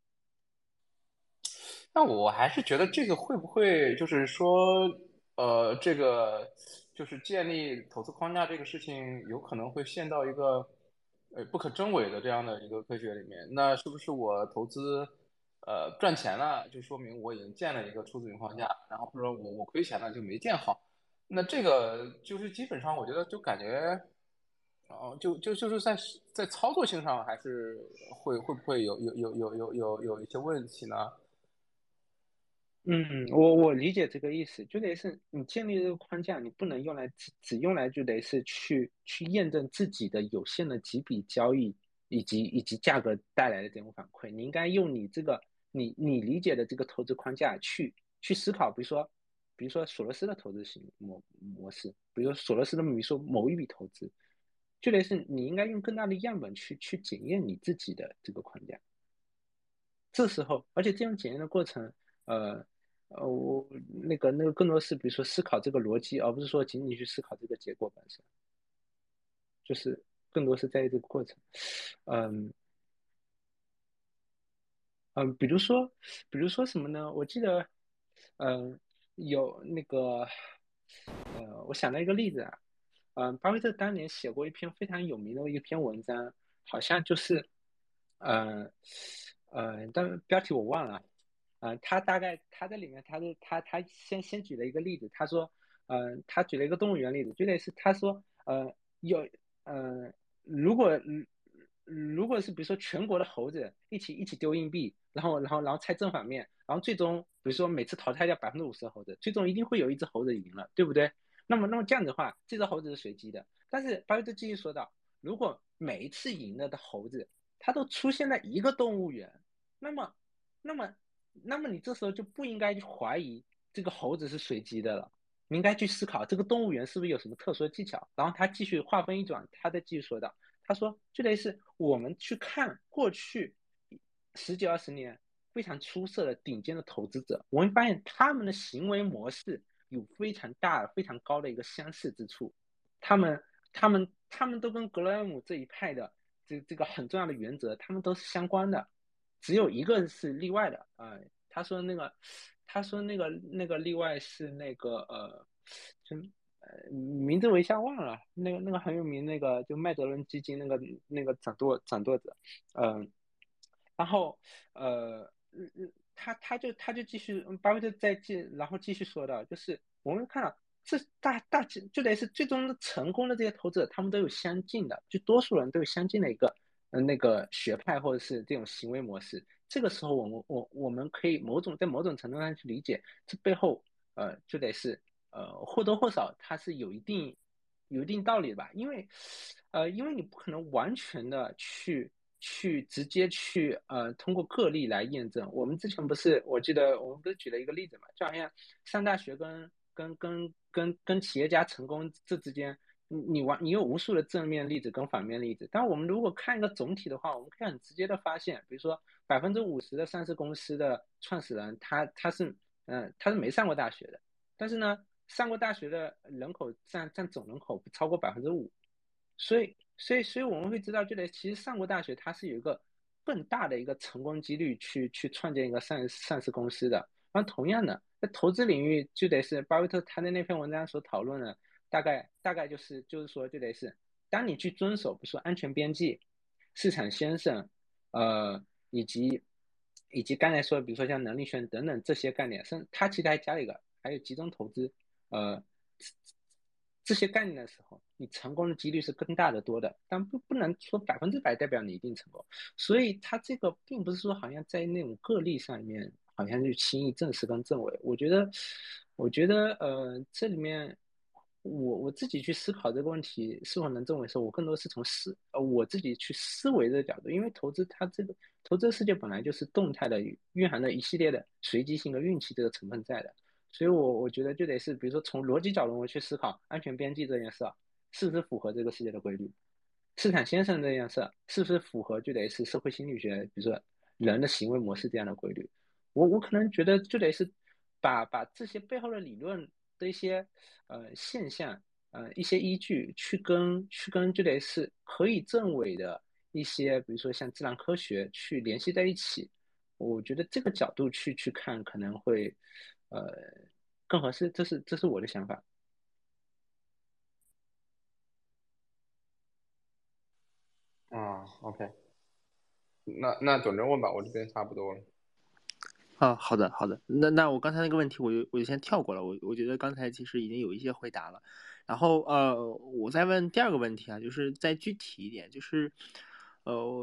那我还是觉得这个会不会就是说，呃，这个就是建立投资框架这个事情，有可能会陷到一个呃不可证伪的这样的一个科学里面。那是不是我投资呃赚钱了，就说明我已经建了一个出资云框架，然后或者我我亏钱了就没建好？那这个就是基本上我觉得就感觉。哦，就就就是在在操作性上，还是会会不会有有有有有有有一些问题呢？ 嗯，我我理解这个意思，就得是你建立这个框架，你不能用来只只用来就得是去去验证自己的有限的几笔交易以及以及价格带来的这种反馈，你应该用你这个你你理解的这个投资框架去去思考，比如说比如说索罗斯的投资型模模式，比如说索罗斯的比如说某一笔投资，就得是你应该用更大的样本去去检验你自己的这个框架。这时候，而且这样检验的过程，呃，呃，我那个那个更多是比如说思考这个逻辑，而不是说仅仅去思考这个结果本身，就是更多是在于这个过程。嗯嗯，比如说，比如说什么呢？我记得，嗯，有那个，呃，我想到一个例子啊，嗯，巴菲特当年写过一篇非常有名的一篇文章，好像就是，呃，呃，但标题我忘了。嗯、呃，他大概他在里面，他是他他先先举了一个例子，他说，嗯、呃，他举了一个动物园例子，就类似他说，呃，有，呃，如果如果是比如说全国的猴子一起一起丢硬币，然后然后然后猜正反面，然后最终比如说每次淘汰掉百分之五十的猴子，最终一定会有一只猴子赢了，对不对？那么那么这样的话，这只猴子是随机的。但是巴菲特继续说道，如果每一次赢了的猴子，它都出现在一个动物园，那么那么那么你这时候就不应该去怀疑这个猴子是随机的了，你应该去思考这个动物园是不是有什么特殊的技巧。然后他继续话锋一转，他再继续说道，他说就类似我们去看过去十几二十年非常出色的顶尖的投资者，我会发现他们的行为模式有非常大非常高的一个相似之处，他们他们他们都跟格雷厄姆这一派的这这个很重要的原则，他们都是相关的，只有一个是例外的啊、呃。他说那个他说那个那个例外是那个呃，就呃名字我一下忘了，那个那个很有名那个就麦德伦基金那个那个掌舵掌舵者，嗯、呃，然后呃。嗯嗯，他他就他就继续，巴菲特再继，然后继续说的，就是我们看到这大大就得是最终成功的这些投资者，他们都有相近的，就多数人都有相近的一个呃那个学派或者是这种行为模式。这个时候，我们我我们可以某种在某种程度上去理解，这背后呃就得是呃或多或少它是有一定有一定道理的吧，因为呃因为你不可能完全的去。去直接去呃通过个例来验证。我们之前不是我记得我们不是举了一个例子嘛，就好像上大学跟跟跟跟跟企业家成功这之间，你你完你有无数的正面例子跟反面例子。但我们如果看一个总体的话，我们可以很直接的发现，比如说百分之五十的上市公司的创始人，他他是嗯、呃、他是没上过大学的，但是呢上过大学的人口占占总人口不超过百分之五。所以，所以，所以我们会知道，就得其实上过大学，它是有一个更大的一个成功几率去去创建一个上上市公司的。那同样的，在投资领域，就得是巴菲特他的那篇文章所讨论的，大概大概就是就是说，就得是当你去遵守，比如说安全边际、市场先生，呃，以及以及刚才说的，比如说像能力圈等等这些概念，甚他其实还加了一个，还有集中投资，呃。这些概念的时候，你成功的几率是更大的多的，但不不能说百分之百代表你一定成功。所以它这个并不是说好像在那种个例上面，好像就轻易证实跟证伪。我觉得，我觉得呃，这里面我我自己去思考这个问题是否能证伪的时候，我更多是从思呃我自己去思维的角度，因为投资它这个投资世界本来就是动态的，蕴含了一系列的随机性和运气这个成分在的。所以我我觉得就得是，比如说从逻辑角度去思考安全边际这件事儿，是不是符合这个世界的规律？市场先生这件事儿是不是符合就得是社会心理学，比如说人的行为模式这样的规律？我我可能觉得就得是把把这些背后的理论的一些呃现象，呃一些依据去跟去跟就得是可以证伪的一些，比如说像自然科学去联系在一起。我觉得这个角度去去看可能会，呃，更合适。这是这是我的想法。 啊，OK，那那总着问吧，我这边差不多了。 啊，好的好的，那那我刚才那个问题我就我就先跳过了，我我觉得刚才其实已经有一些回答了，然后呃，我再问第二个问题啊，就是再具体一点，就是呃，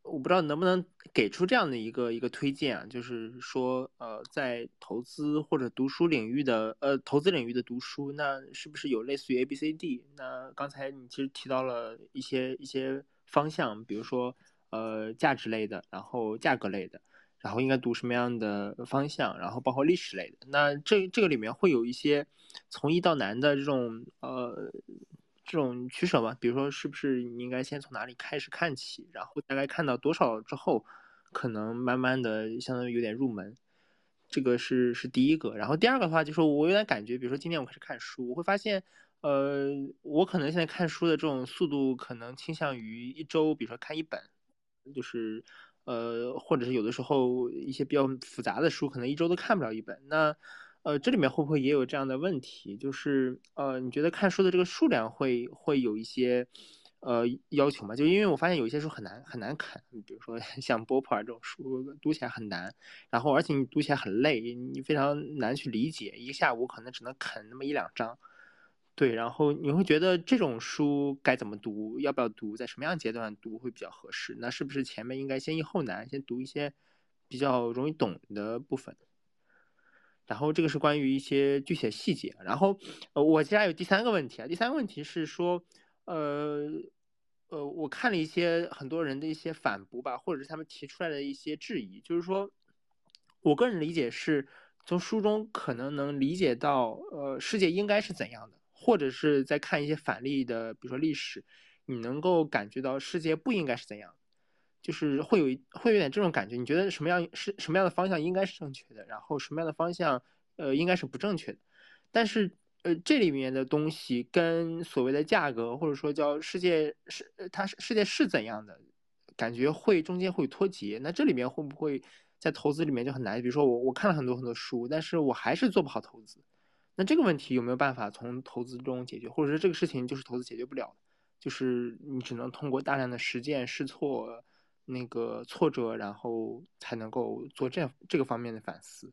我不知道能不能给出这样的一个一个推荐啊，就是说，呃，在投资或者读书领域的，呃，投资领域的读书，那是不是有类似于 A B C D？那刚才你其实提到了一些一些方向，比如说，呃，价值类的，然后价格类的，然后应该读什么样的方向，然后包括历史类的。那这这个里面会有一些从易到难的这种，呃。这种取舍嘛，比如说是不是你应该先从哪里开始看起，然后大概看到多少之后，可能慢慢的相当于有点入门，这个是是第一个。然后第二个的话，就是我有点感觉，比如说今天我开始看书，我会发现，呃，我可能现在看书的这种速度可能倾向于一周，比如说看一本，就是呃，或者是有的时候一些比较复杂的书，可能一周都看不了一本。那呃，这里面会不会也有这样的问题？就是呃，你觉得看书的这个数量会会有一些呃要求吗？就因为我发现有一些书很难很难啃，比如说像波普尔这种书读起来很难，然后而且你读起来很累，你非常难去理解，一个下午可能只能啃那么一两章。对，然后你会觉得这种书该怎么读？要不要读？在什么样阶段读会比较合适？那是不是前面应该先易后难，先读一些比较容易懂的部分？然后这个是关于一些具体的细节。然后，呃，我接下来有第三个问题啊，第三个问题是说，呃，呃，我看了一些很多人的一些反驳吧，或者是他们提出来的一些质疑，就是说，我个人理解是从书中可能能理解到，呃，世界应该是怎样的，或者是在看一些反例的，比如说历史，你能够感觉到世界不应该是怎样的。就是会有会有点这种感觉，你觉得什么样是什么样的方向应该是正确的，然后什么样的方向呃应该是不正确的，但是呃这里面的东西跟所谓的价格或者说叫世界是它世界是怎样的，感觉会中间会脱节，那这里面会不会在投资里面就很难？比如说我我看了很多很多书，但是我还是做不好投资，那这个问题有没有办法从投资中解决，或者说这个事情就是投资解决不了的，就是你只能通过大量的实践试错。那个挫折，然后才能够做这这个方面的反思。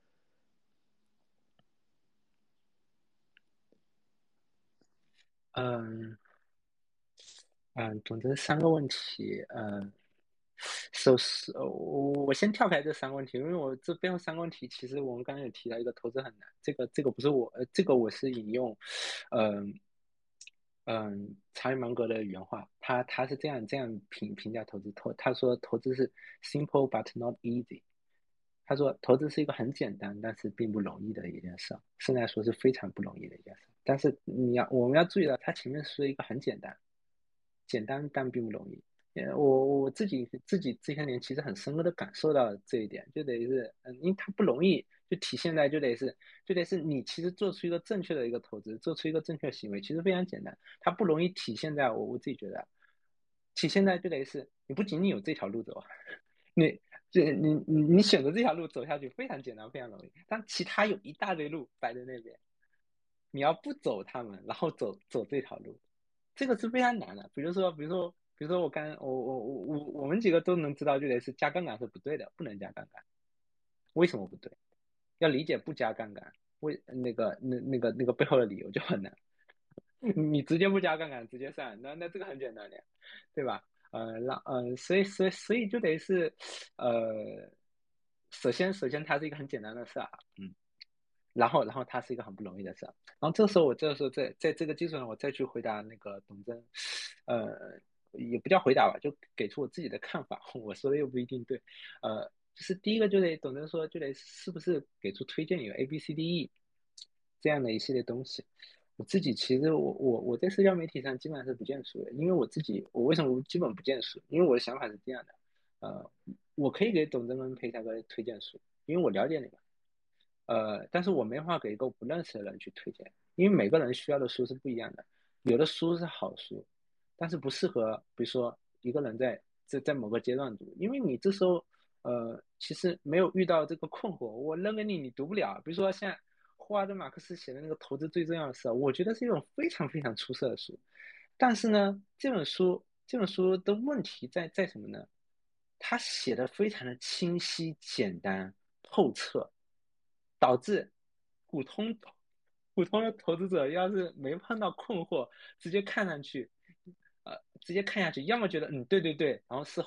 嗯嗯，总之三个问题，嗯，首先我我先跳开这三个问题，因为我这背后三个问题，其实我们刚刚有提到一个投资很难，这个这个不是我，呃，这个我是引用，嗯嗯，查理芒格的原话，他他是这样这样评评价投资，投他说投资是 simple but not easy，他说投资是一个很简单但是并不容易的一件事，甚至来说是非常不容易的一件事。但是你要我们要注意到，他前面说一个很简单，简单但并不容易。呃，我我自己自己这些年其实很深刻的感受到这一点，就得是，嗯，因为它不容易，就体现在就得是就得是你其实做出一个正确的一个投资，做出一个正确的行为，其实非常简单，它不容易体现在我我自己觉得，体现在就得是你不仅仅有这条路走，你这你你你选择这条路走下去非常简单非常容易，但其他有一大堆路摆在那边，你要不走他们，然后走走这条路，这个是非常难的。比如说，比如说，比如说我刚我我我我我们几个都能知道，就得是加杠杆是不对的，不能加杠杆。为什么不对？要理解不加杠杆，为那个那那个那个背后的理由就很难。你直接不加杠杆，直接上，那那这个很简单的，对吧？呃，让呃，所以所以所以就得是，呃，首先首先它是一个很简单的事啊，嗯。然后，然后它是一个很不容易的事。然后这时候我这个时候在在这个基础上，我再去回答那个董真，呃，也不叫回答吧，就给出我自己的看法。我说的又不一定对，呃，就是第一个就得董真说，就得是不是给出推荐有 A B C D E 这样的一系列东西。我自己其实我我我在社交媒体上基本上是不见书的，因为我自己我为什么基本不见书？因为我的想法是这样的，呃，我可以给董真跟裴才哥推荐书，因为我了解你们。呃，但是我没法给一个不认识的人去推荐，因为每个人需要的书是不一样的。有的书是好书，但是不适合，比如说一个人在在在某个阶段读，因为你这时候呃其实没有遇到这个困惑，我扔给你你读不了。比如说像霍华德马克思写的那个《投资最重要的事》，我觉得是一种非常非常出色的书，但是呢，这本书这本书的问题在在什么呢？他写的非常的清晰、简单、透彻。导致普通普通的投资者要是没碰到困惑，直接看上去，呃，直接看下去，要么觉得嗯对对对，然后事后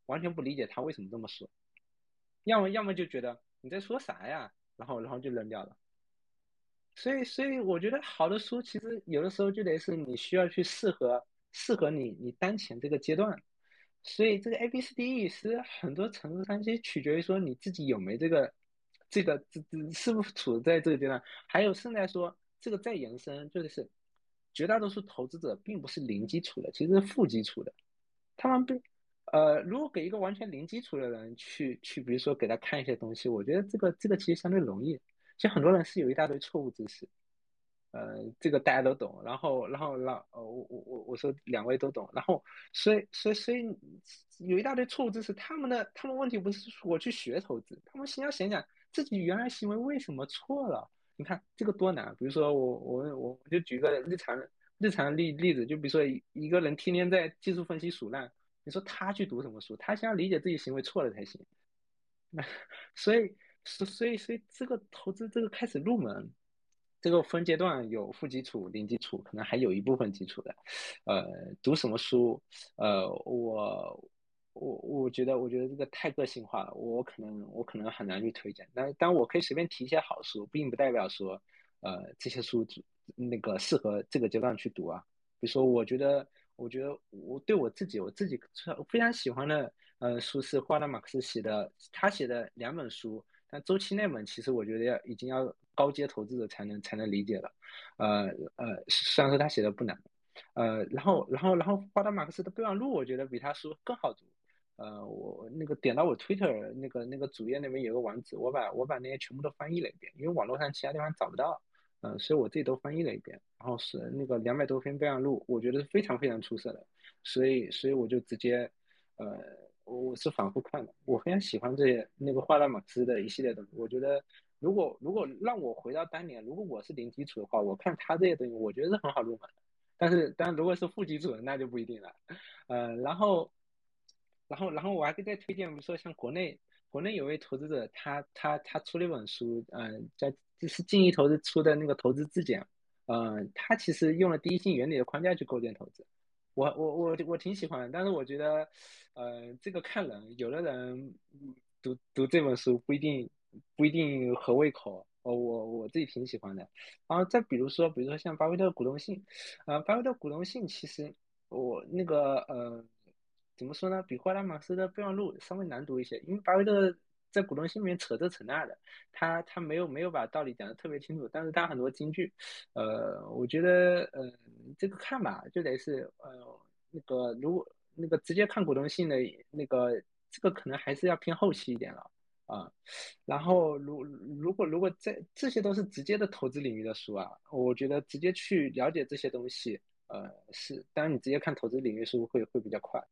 完全不理解他为什么这么说，要么要么就觉得你在说啥呀，然后然后就扔掉了。所以所以我觉得好的书其实有的时候就得是你需要去适合适合你你当前这个阶段。所以这个 A B C D E 是很多程度上其实取决于说你自己有没这个这个这这是不是处在这个阶段。还有甚至来说这个再延伸就是绝大多数投资者并不是零基础的，其实是负基础的。他们被呃如果给一个完全零基础的人去去比如说给他看一些东西，我觉得这个这个其实相对容易。其实很多人是有一大堆错误知识，呃，这个大家都懂，然后，然后让呃，我我我我说两位都懂，然后，所以所以所以有一大堆错误知识，他们的他们问题不是我去学投资，他们先要想想自己原来行为为什么错了。你看这个多难，比如说我我我就举个日常日常例例子，就比如说一个人天天在技术分析数烂，你说他去读什么书？他先要理解自己行为错了才行。所以，所以，所以这个投资这个开始入门，这个分阶段有负基础、零基础，可能还有一部分基础的。呃，读什么书？呃，我我我觉得，我觉得这个太个性化了，我可能我可能很难去推荐。但但我可以随便提一些好书，并不代表说，呃，这些书那个适合这个阶段去读啊。比如说，我觉得，我觉得我对我自己，我自己非常喜欢的，呃，书是华纳马克思写的，他写的两本书。但周期那本其实我觉得要已经要高阶投资者才能才能理解了，呃呃，虽然说他写的不难，呃，然后然后然后华纳马克思的备忘录，我觉得比他书更好读。呃，我那个点到我 Twitter 那个那个主页那边有个网址，我把我把那些全部都翻译了一遍，因为网络上其他地方找不到。嗯、呃，所以我自己都翻译了一遍，然后是那个两百多篇备忘录，我觉得是非常非常出色的，所以所以我就直接，呃，我是反复看的，我非常喜欢这些那个华拉马克思的一系列东西。我觉得如果如果让我回到当年，如果我是零基础的话，我看他这些东西，我觉得是很好入门的。但是但如果是负基础的，那就不一定了。呃，然后然后然后我还可以再推荐，比如说像国内国内有位投资者，他他他出了一本书，嗯、呃，在这是金益投资出的那个投资自检，嗯、呃，他其实用了第一性原理的框架去构建投资。我我我我挺喜欢的，但是我觉得，呃，这个看人，有的人读读这本书不一定不一定合胃口，哦，我我自己挺喜欢的。然后再比如说，比如说像巴菲特股东信，呃，巴菲特股东信其实我那个呃怎么说呢，比霍拉马斯的备忘录稍微难读一些，因为巴菲特在股东信里面扯这扯那的，他他没有没有把道理讲得特别清楚，但是他很多金句，呃，我觉得呃这个看吧，就得是呃那个如果那个直接看股东信的那个这个可能还是要偏后期一点了啊。然后如如果如果这这些都是直接的投资领域的书啊，我觉得直接去了解这些东西，呃是当然你直接看投资领域书会会比较快。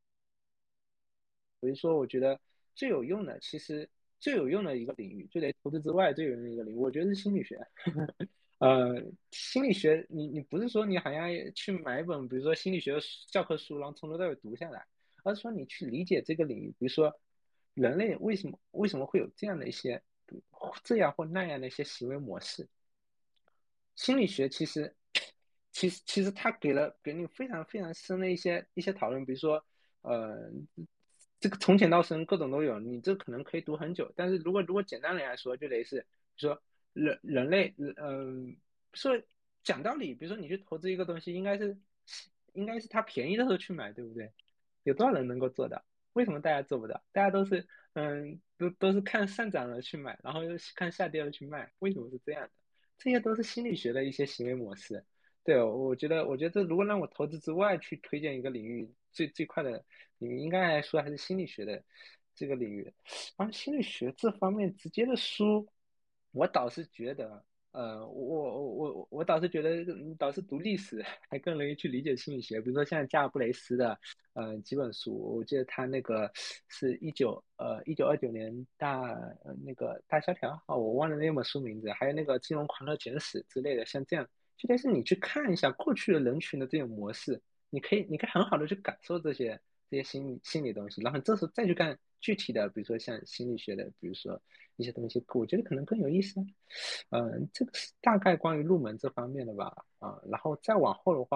所以说，我觉得最有用的，其实最有用的一个领域，就得投资之外最有用的一个领域，我觉得是心理学。呃，心理学，你你不是说你好像去买一本，比如说心理学教科书，然后从头到尾读下来，而是说你去理解这个领域，比如说人类为什么为什么会有这样的一些这样或那样的一些行为模式。心理学其实其实其实它给了给你非常非常深的一些一些讨论，比如说呃这个从浅到深各种都有，你这可能可以读很久，但是如果如果简单来说，就得是比如说人人类嗯、呃、说讲道理，比如说你去投资一个东西，应该是应该是它便宜的时候去买，对不对？有多少人能够做到？为什么大家做不到？大家都是嗯都都是看上涨了去买，然后又看下跌了去卖，为什么是这样的？这些都是心理学的一些行为模式。对，我觉得，我觉得如果让我投资之外去推荐一个领域，最最快的领域，应该来说还是心理学的这个领域。而心理学这方面直接的书，我倒是觉得，呃，我我我我倒是觉得，倒是读历史还更容易去理解心理学。比如说像加尔布雷斯的，呃，几本书，我记得他那个是一九呃一九二九年大呃那个大萧条啊，我忘了那本书名字，还有那个金融狂热简史之类的，像这样。就得是你去看一下过去的人群的这种模式，你可以你可以很好的去感受这些这些心理心理东西，然后这时候再去看具体的，比如说像心理学的，比如说一些东西，我觉得可能更有意思。嗯、呃，这个是大概关于入门这方面的吧，啊、呃，然后再往后的话，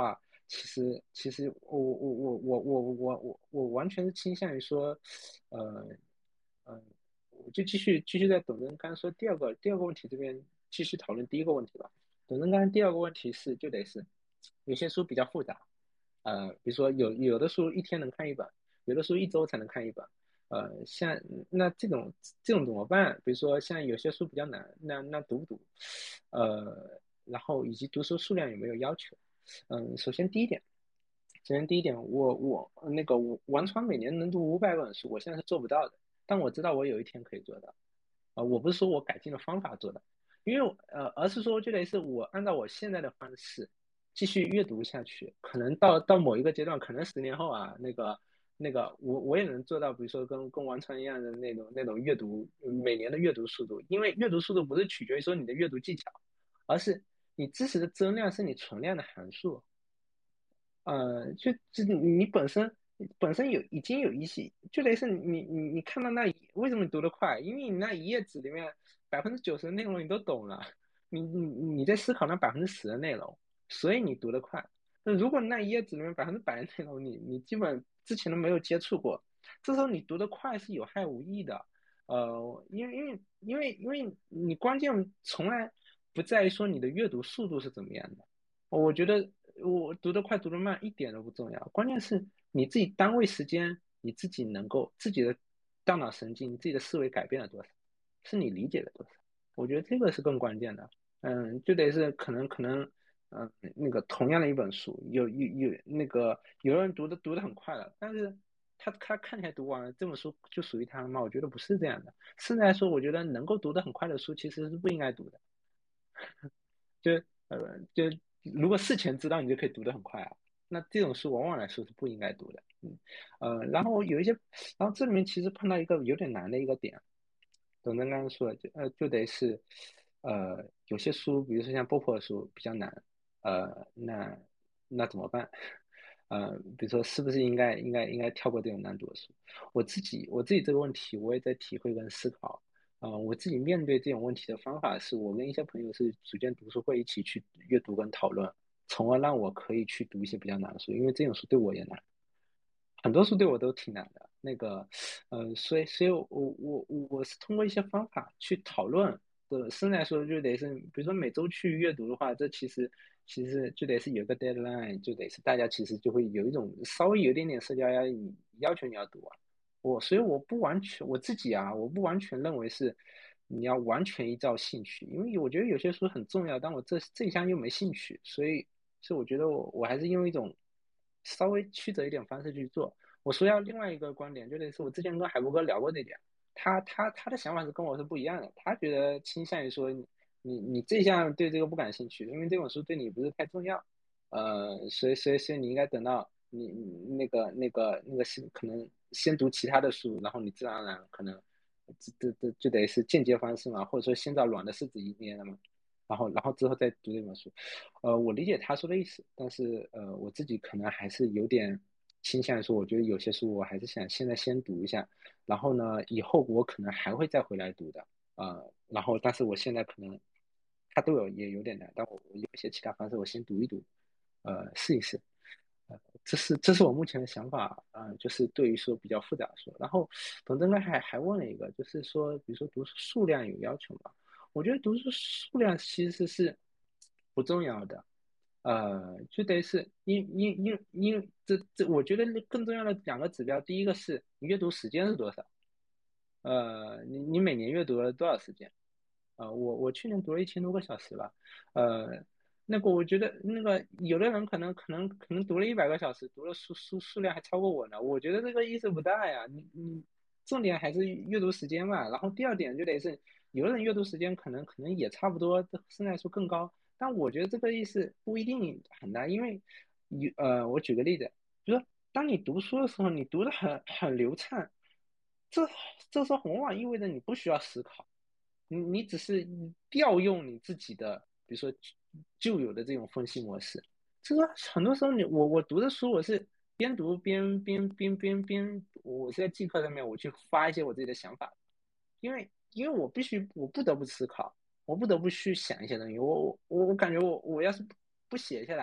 其实其实我我我我我我我我完全是倾向于说，呃呃，我就继续继续在董真刚说第二个第二个问题这边继续讨论第一个问题吧。董真刚第二个问题是就得是有些书比较复杂，呃，比如说有有的书一天能看一本，有的书一周才能看一本。呃，像那这种这种怎么办？比如说像有些书比较难，那那读不读？呃，然后以及读书数量有没有要求？嗯，首先第一点，首先第一点，我我那个我完全每年能读五百本书，我现在是做不到的，但我知道我有一天可以做到。啊、我不是说我改进了方法做的，因为呃，而是说就得是我按照我现在的方式继续阅读下去，可能到到某一个阶段，可能十年后啊，那个那个我我也能做到，比如说跟跟王川一样的那种那种阅读每年的阅读速度，因为阅读速度不是取决于说你的阅读技巧，而是你知识的增量是你存量的函数。呃，就就你本身本身有已经有一些，就类似你你你看到那一为什么你读得快？因为你那一页纸里面百分之九十的内容你都懂了，你你你在思考那百分之十的内容，所以你读得快。那如果那一页纸里面百分之百的内容你你基本之前都没有接触过，这时候你读得快是有害无益的。呃，因为因为因为因为你关键从来不在于说你的阅读速度是怎么样的。我觉得我读得快读得慢一点都不重要，关键是你自己单位时间，你自己能够自己的大脑神经、自己的思维改变了多少，是你理解了多少。我觉得这个是更关键的。嗯，就得是可能可能，嗯，那个同样的一本书，有有有那个有人读的读得很快了，但是他他看起来读完了，这本书就属于他吗？我觉得不是这样的。甚至来说，我觉得能够读得很快的书其实是不应该读的。就呃就如果事前知道你就可以读得很快啊，那这种书往往来说是不应该读的。嗯呃，然后有一些，然后这里面其实碰到一个有点难的一个点，董真刚刚说的，就呃就得是，呃有些书，比如说像波普的书比较难，呃那那怎么办？呃，比如说是不是应该应该应该跳过这种难度的书？我自己我自己这个问题我也在体会跟思考。啊、呃我自己面对这种问题的方法是我跟一些朋友是组建读书会，一起去阅读跟讨论，从而让我可以去读一些比较难的书，因为这种书对我也难，很多书对我都挺难的。那个，呃，所以所以我我我我是通过一些方法去讨论的，甚至来说就得是，比如说每周去阅读的话，这其实其实就得是有个 deadline，就得是大家其实就会有一种稍微有一点点社交压力，要求你要读啊。我所以我不完全我自己啊，我不完全认为是你要完全依照兴趣，因为我觉得有些书很重要，但我这这一项又没兴趣，所以所以我觉得我我还是用一种稍微曲折一点方式去做。我说要另外一个观点，就类似我之前跟海波哥聊过这点，他他他的想法是跟我是不一样的，他觉得倾向于说你你你这项对这个不感兴趣，因为这本书对你不是太重要，呃，所以所以所以你应该等到你你那个那个那个是可能先读其他的书，然后你自然而然可能这这这就得是间接方式嘛，或者说先找软的柿子一捏了嘛，然后然后之后再读这本书。呃，我理解他说的意思，但是呃，我自己可能还是有点倾向于说，我觉得有些书我还是想现在先读一下，然后呢，以后我可能还会再回来读的。呃，然后但是我现在可能他对我也有点难，但我我有一些其他方式，我先读一读，呃，试一试。呃，这是这是我目前的想法啊、呃就是对于说比较复杂的说，然后董真刚还还问了一个，就是说，比如说读书数量有要求吗？我觉得读书数量其实是不重要的，呃，就得是因因因因这这，我觉得更重要的两个指标，第一个是你阅读时间是多少，呃，你你每年阅读了多少时间？呃，我我去年读了一千多个小时吧，呃，那个我觉得那个有的人可能可能可能读了一百个小时，读了数数数量还超过我呢，我觉得这个意思不大呀，你你重点还是阅读时间嘛，然后第二点就得是有的人阅读时间可能可能也差不多，甚至来说更高，但我觉得这个意思不一定很大，因为有呃，我举个例子，就说当你读书的时候，你读的很很流畅，这这时候往往意味着你不需要思考。你你只是调用你自己的，比如说旧有的这种分析模式。就是很多时候你我我读的书，我是边读边边边边边，我是在记课上面我去发一些我自己的想法，因为因为我必须我不得不思考，我不得不去想一些东西。我我我感觉我我要是不写下来，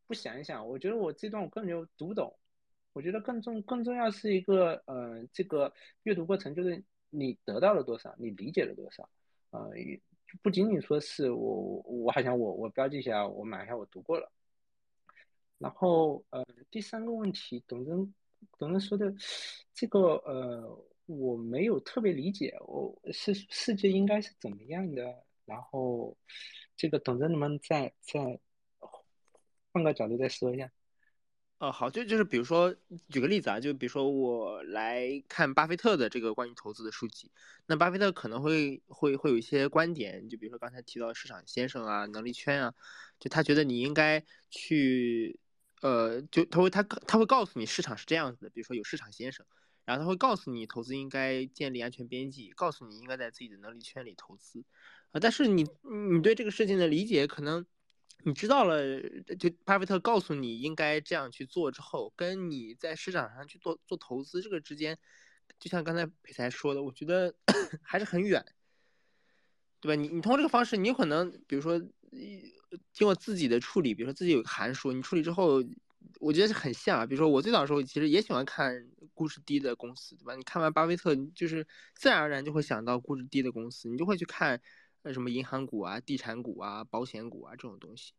不想一想，我觉得我这段我根本就读不懂。我觉得更重更重要是一个呃，这个阅读过程，就是你得到了多少，你理解了多少，呃，不仅仅说是我我好像我我标记一下，我买一下我读过了。然后呃，第三个问题，董真董真说的这个呃，我没有特别理解，我是世界应该是怎么样的？然后这个董真能不能再再换个角度再说一下？ 呃，好，就就是比如说，举个例子啊，就比如说我来看巴菲特的这个关于投资的书籍，那巴菲特可能会会会有一些观点，就比如说刚才提到市场先生啊、能力圈啊，就他觉得你应该去，呃，就他会他他会告诉你市场是这样子的，比如说有市场先生，然后他会告诉你投资应该建立安全边际，告诉你应该在自己的能力圈里投资，啊，但是你你对这个事情的理解可能。你知道了，就巴菲特告诉你应该这样去做之后，跟你在市场上去做做投资这个之间，就像刚才裴才说的，我觉得还是很远，对吧？你你通过这个方式，你有可能，比如说经过自己的处理，比如说自己有个函数，你处理之后，我觉得是很像啊。比如说我最早的时候其实也喜欢看估值低的公司，对吧？你看完巴菲特，你就是自然而然就会想到估值低的公司，你就会去看。呃，什么银行股啊、地产股啊、保险股啊这种东西，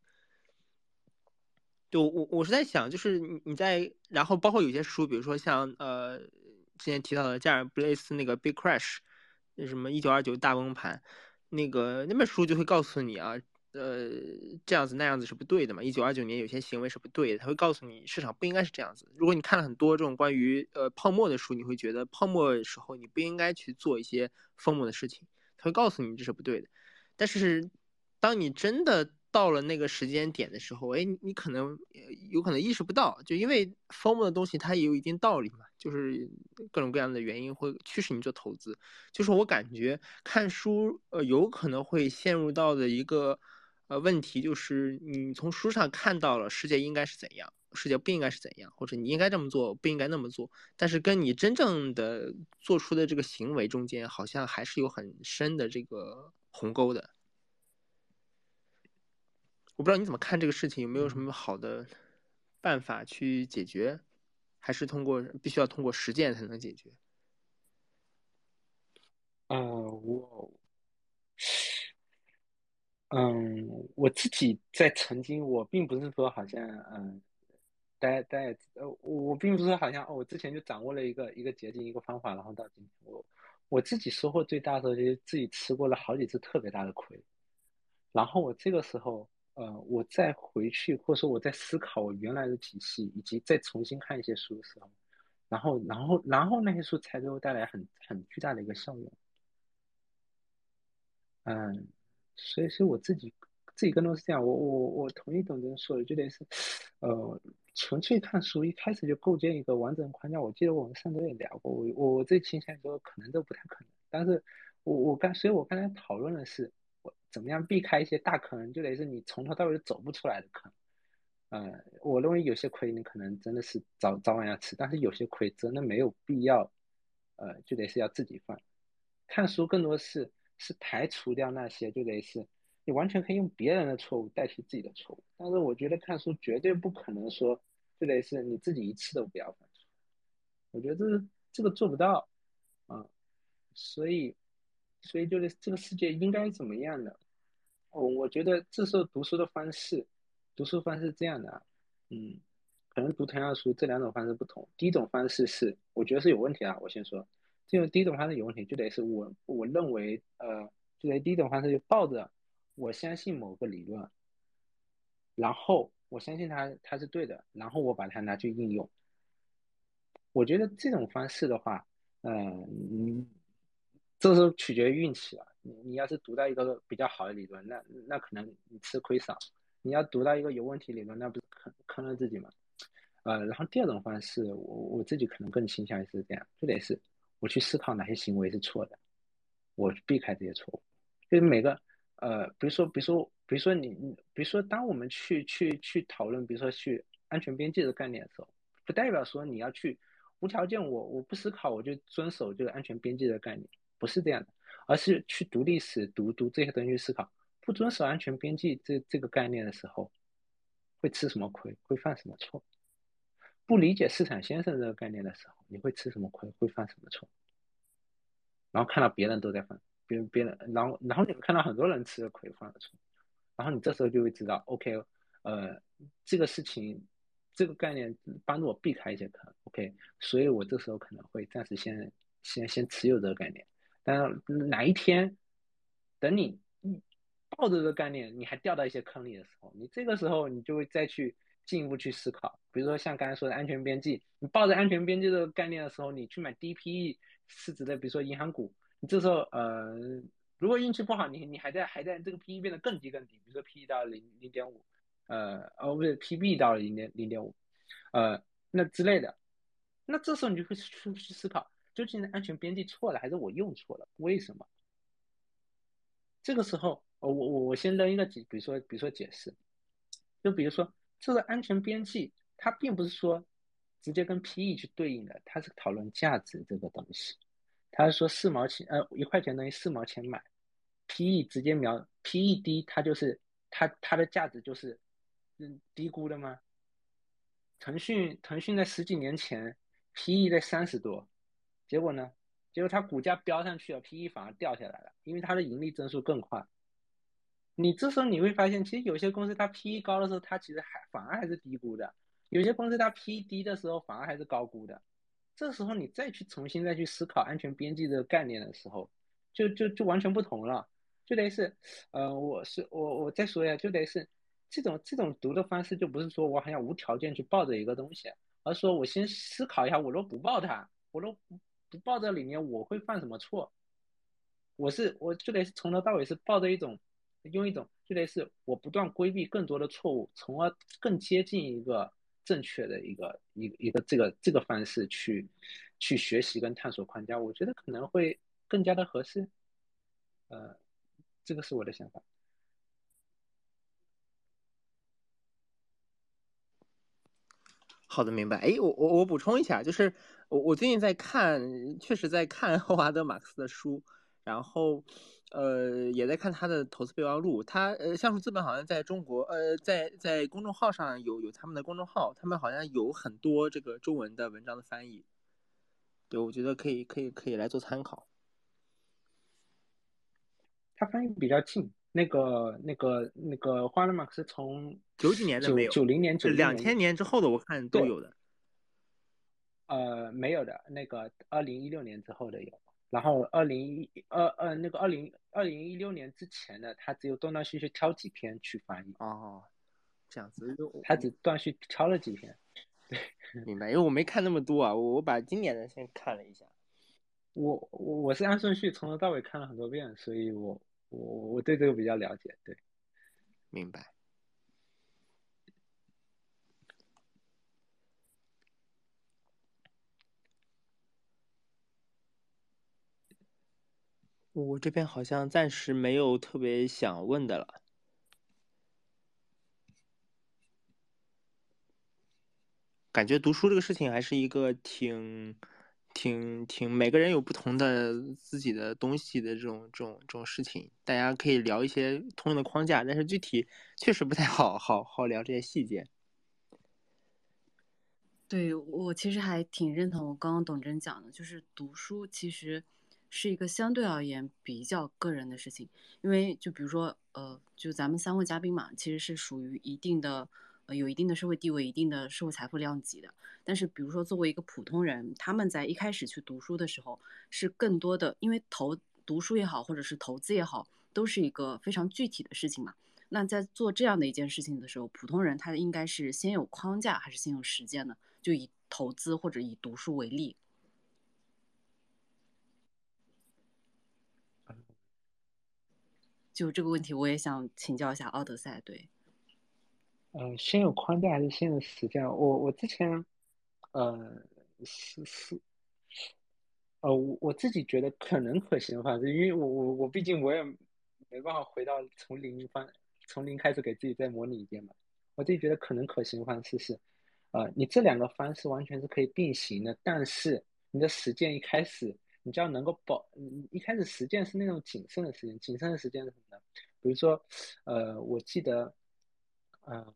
对我我是在想，就是你你在，然后包括有些书，比如说像呃之前提到的加尔布雷斯那个 Big Crash，那什么一九二九大崩盘，那个那本书就会告诉你啊，呃这样子那样子是不对的嘛。一九二九年有些行为是不对的，他会告诉你市场不应该是这样子。如果你看了很多这种关于呃泡沫的书，你会觉得泡沫时候你不应该去做一些疯魔的事情。他会告诉你这是不对的，但是当你真的到了那个时间点的时候，哎，你可能有可能意识不到，就因为 F O M O 的东西它也有一定道理嘛，就是各种各样的原因会驱使你做投资。就是我感觉看书，呃，有可能会陷入到的一个呃问题，就是你从书上看到了世界应该是怎样。世界不应该是怎样，或者你应该这么做，不应该那么做，但是跟你真正的做出的这个行为中间，好像还是有很深的这个鸿沟的。我不知道你怎么看这个事情，有没有什么好的办法去解决，还是通过必须要通过实践才能解决？ 呃，我。嗯，我自己在曾经，我并不是说好像，嗯，大家大家，呃，我并不是说好像，哦，我之前就掌握了一个一个捷径，一个方法，然后到今天，我我自己收获最大的时候，就是自己吃过了好几次特别大的亏，然后我这个时候，呃，我再回去，或者说我在思考我原来的体系，以及再重新看一些书的时候，然后然后然后那些书才给我带来很很巨大的一个效用。嗯，所以所以我自己自己更多是这样，我我我同意董真说的，就得是，呃，纯粹看书，一开始就构建一个完整框架。我记得我们上周也聊过，我我我最倾向于说可能都不太可能，但是我我刚，所以我刚才讨论的是，我怎么样避开一些大坑，就得是你从头到尾走不出来的坑。呃，我认为有些亏你可能真的是早早晚要吃，但是有些亏真的没有必要，呃，就得是要自己犯。看书更多是是排除掉那些，就得是你完全可以用别人的错误代替自己的错误，但是我觉得看书绝对不可能说就得是你自己一次都不要犯错，我觉得这是这个做不到啊，所以所以就是这个世界应该怎么样的？我我觉得这时候读书的方式，读书方式是这样的啊，嗯，可能读同样的书，这两种方式不同。第一种方式是，我觉得是有问题啊，我先说，这种第一种方式有问题，就得是我我认为，呃，就得第一种方式就抱着我相信某个理论，然后我相信它它是对的，然后我把它拿去应用。我觉得这种方式的话，嗯，这时候取决于运气了。你你要是读到一个比较好的理论，那那可能你吃亏少；你要读到一个有问题理论，那不是坑坑了自己吗？呃，然后第二种方式，我我自己可能更倾向于是这样，就得是我去思考哪些行为是错的，我避开这些错误。就是每个呃，比如说比如说比如说你你比如说当我们去去去讨论，比如说去安全边际的概念的时候，不代表说你要去无条件我我不思考我就遵守这个安全边际的概念，不是这样的，而是去读历史读读这些东西去思考，不遵守安全边际这这个概念的时候， 会吃什么亏，会犯什么错。不理解市场先生这个概念的时候，你会吃什么亏，会犯什么错。然后看到别人都在犯，别人别人，然后然后你们看到很多人吃了亏犯了错，然后你这时候就会知道 ，OK， 呃，这个事情，这个概念帮助我避开一些坑 ，OK， 所以我这时候可能会暂时先先先持有这个概念，但哪一天等你抱着这个概念，你还掉到一些坑里的时候，你这个时候你就会再去进一步去思考，比如说像刚才说的安全边际，你抱着安全边际这个概念的时候，你去买低 P E 市值的，比如说银行股，你这时候呃，如果运气不好，你你还在还在这个 P E 变得更低更低，比如说 P E 到零零点五，呃哦不是 P B 到零点零点五，呃那之类的，那这时候你就会去去思考，究竟是安全边际错了，还是我用错了？为什么？这个时候，我我我先扔一个比，比如说比如说解释，就比如说这个安全边际，它并不是说直接跟 P E 去对应的，它是讨论价值这个东西。它是说四毛钱，呃，一块钱等于四毛钱买 ，P E 直接描 P E 低，它就是它它的价值就是嗯低估的吗？腾讯腾讯在十几年前 P E 在三十多，结果呢？结果它股价飙上去了 ，P E 反而掉下来了，因为它的盈利增速更快。你这时候你会发现，其实有些公司它 P E 高的时候，它其实还反而还是低估的；有些公司它 P E 低的时候，反而还是高估的。这时候你再去重新再去思考安全边际这个概念的时候，就就就完全不同了。就得是，呃，我是我我再说一下，就得是这种这种读的方式，就不是说我好像无条件去抱着一个东西，而是说我先思考一下，我若不抱它，我若不不抱这里面，我会犯什么错？我是我就得是从头到尾是抱着一种，用一种就得是我不断规避更多的错误，从而更接近一个正确的一个一个一个这个这个方式去去学习跟探索框架，我觉得可能会更加的合适。呃，这个是我的想法。 好的，明白。哎，我我我补充一下，就是我我最近在看，确实在看霍华德马克思的书，然后呃也在看他的投资备忘录。他呃橡树资本好像在中国呃在在公众号上有有他们的公众号，他们好像有很多这个中文的文章的翻译。对，我觉得可以可以可以来做参考。 他翻译比较近，那个那个那个霍华德马克思从九几年的没有， 九九零年九一两年千年之后的我看都有的。 呃，没有的，那个二零一六年之后的有，然后二零一二呃那个二零二零一六年之前的，他只有断断续续挑几篇去翻译。 哦，这样子， 他只断续挑了几篇。对， 明白，因为我没看那么多啊，我我把今年的先看了一下。 我我我是按顺序从头到尾看了很多遍，所以我我我对这个比较了解。对， 明白。我这边好像暂时没有特别想问的了。感觉读书这个事情还是一个挺、挺、挺，每个人有不同的自己的东西的这种、这种、这种事情，大家可以聊一些通用的框架，但是具体确实不太好好好聊这些细节。 对，我其实还挺认同我刚刚董真讲的，就是读书其实是一个相对而言比较个人的事情，因为就比如说，呃，就咱们三位嘉宾嘛，其实是属于一定的，呃，有一定的社会地位、一定的社会财富量级的。但是，比如说作为一个普通人，他们在一开始去读书的时候，是更多的，因为投读书也好，或者是投资也好，都是一个非常具体的事情嘛。那在做这样的一件事情的时候，普通人他应该是先有框架还是先有实践呢？就以投资或者以读书为例，就这个问题，我也想请教一下奥德赛。对， 呃，先有框架还是先有实践？我我之前，呃，是是，呃，我我自己觉得可能可行吧，因为我我我毕竟我也没办法回到从零方从零开始给自己再模拟一遍嘛。我自己觉得可能可行方式是，呃，你这两个方式完全是可以并行的，但是你的实践一开始你就要能够保，你一开始实践是那种谨慎的实践，谨慎的实践是什么呢？比如说，呃，我记得，呃，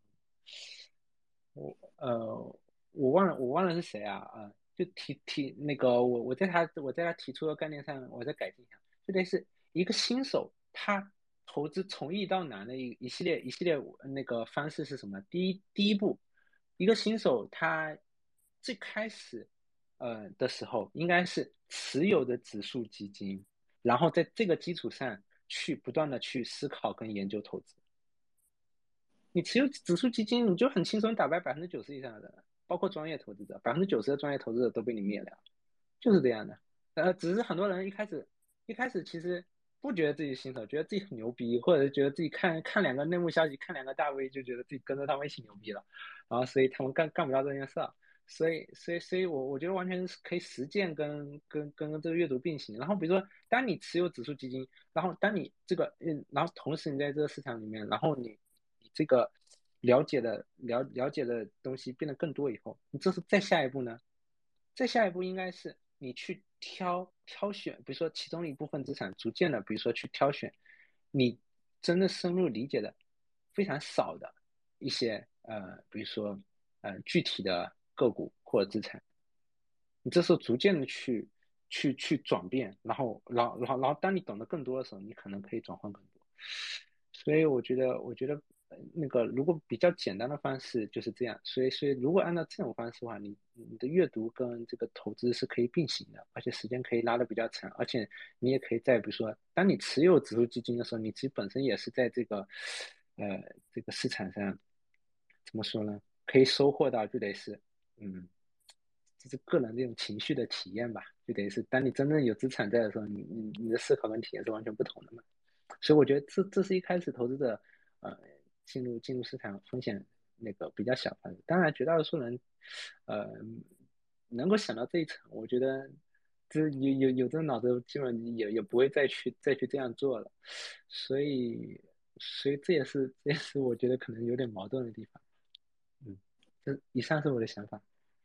我呃，我忘了我忘了是谁啊啊、呃就提提那个我我在他我在他提出的概念上，我再改进一下，就类似一个新手他投资从易到难的一一系列一系列那个方式是什么？第一第一步，一个新手他最开始呃的时候应该是持有的指数基金，然后在这个基础上去不断的去思考跟研究投资。你持有指数基金，你就很轻松打败百分之九十以上的人，包括专业投资者，百分之九十的专业投资者都被你灭了，就是这样的。呃，只是很多人一开始一开始其实不觉得自己新手，觉得自己很牛逼，或者是觉得自己看看两个内幕消息，看两个大 V 就觉得自己跟着他们一起牛逼了，然后所以他们干干不了这件事儿。所以，所以，所以我我觉得完全是可以实践跟跟跟这个阅读并行。然后比如说，当你持有指数基金，然后当你这个嗯，然后同时你在这个市场里面，然后你你这个了解的了了解的东西变得更多以后，你这是再下一步呢？再下一步应该是你去挑挑选，比如说其中一部分资产，逐渐的，比如说去挑选你真的深入理解的非常少的一些呃，比如说呃具体的个股或者资产，你这时候逐渐的去去去转变，然后然后然后然后当你懂得更多的时候，你可能可以转换更多。所以我觉得，我觉得呃那个如果比较简单的方式就是这样。所以，所以如果按照这种方式的话，你你的阅读跟这个投资是可以并行的，而且时间可以拉的比较长，而且你也可以在比如说，当你持有指数基金的时候，你其实本身也是在这个呃这个市场上怎么说呢？可以收获到就得是嗯。就是个人这种情绪的体验吧，就等于是当你真正有资产在的时候，你你你的思考跟体验是完全不同的嘛。所以我觉得这这是一开始投资者呃进入进入市场风险那个比较小的，当然绝大多数人呃能够想到这一层，我觉得这有有有这个脑子，基本也也不会再去再去这样做了。所以所以这也是这也是我觉得可能有点矛盾的地方。嗯，这以上是我的想法。